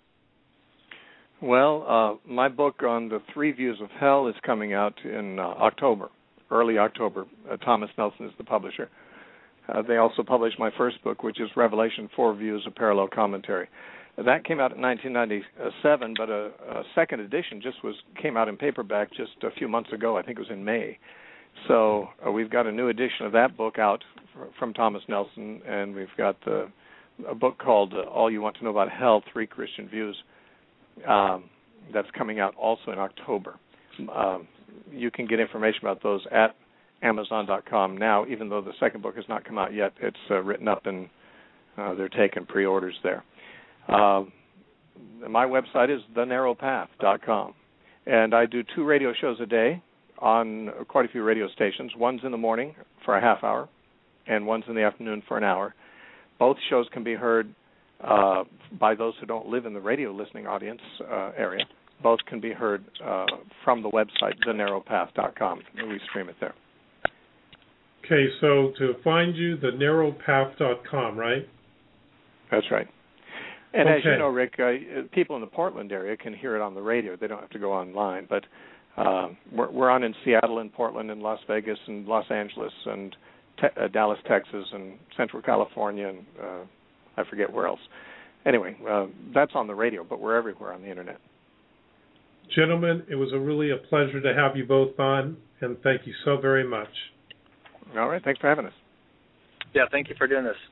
Well, uh, my book on the three views of hell is coming out in uh, October, early October. Uh, Thomas Nelson is the publisher. Uh, they also published my first book, which is Revelation, Four Views, a Parallel Commentary. Uh, that came out in nineteen ninety-seven, but a, a second edition just was came out in paperback just a few months ago. I think it was in May. So uh, we've got a new edition of that book out f- from Thomas Nelson, and we've got the, a book called uh, All You Want to Know About Hell, Three Christian Views. Um, that's coming out also in October. Um, you can get information about those at amazon dot com now, even though the second book has not come out yet. It's uh, written up and uh, they're taking pre-orders there. Uh, my website is the narrow path dot com, and I do two radio shows a day on quite a few radio stations. One's in the morning for a half hour, and one's in the afternoon for an hour. Both shows can be heard Uh, by those who don't live in the radio listening audience uh, area. Both can be heard uh, from the website, the narrow path dot com. We stream it there. Okay, so to find you, the narrow path dot com, right? That's right. And okay. as you know, Rick, uh, people in the Portland area can hear it on the radio. They don't have to go online. But uh, we're, we're on in Seattle and Portland and Las Vegas and Los Angeles and te- uh, Dallas, Texas and Central California and uh, I forget where else. Anyway, uh, that's on the radio, but we're everywhere on the Internet. Gentlemen, it was a really a pleasure to have you both on, and thank you so very much. All right, thanks for having us. Yeah, thank you for doing this.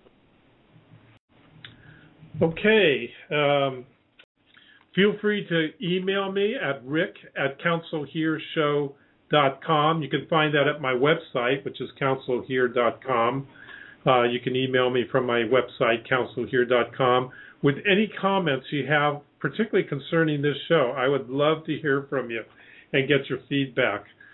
Okay, um, feel free to email me at rick at counsel here show dot com. You can find that at my website, which is counsel here dot com. Uh, you can email me from my website, counsel here dot com, with any comments you have, particularly concerning this show. I would love to hear from you and get your feedback.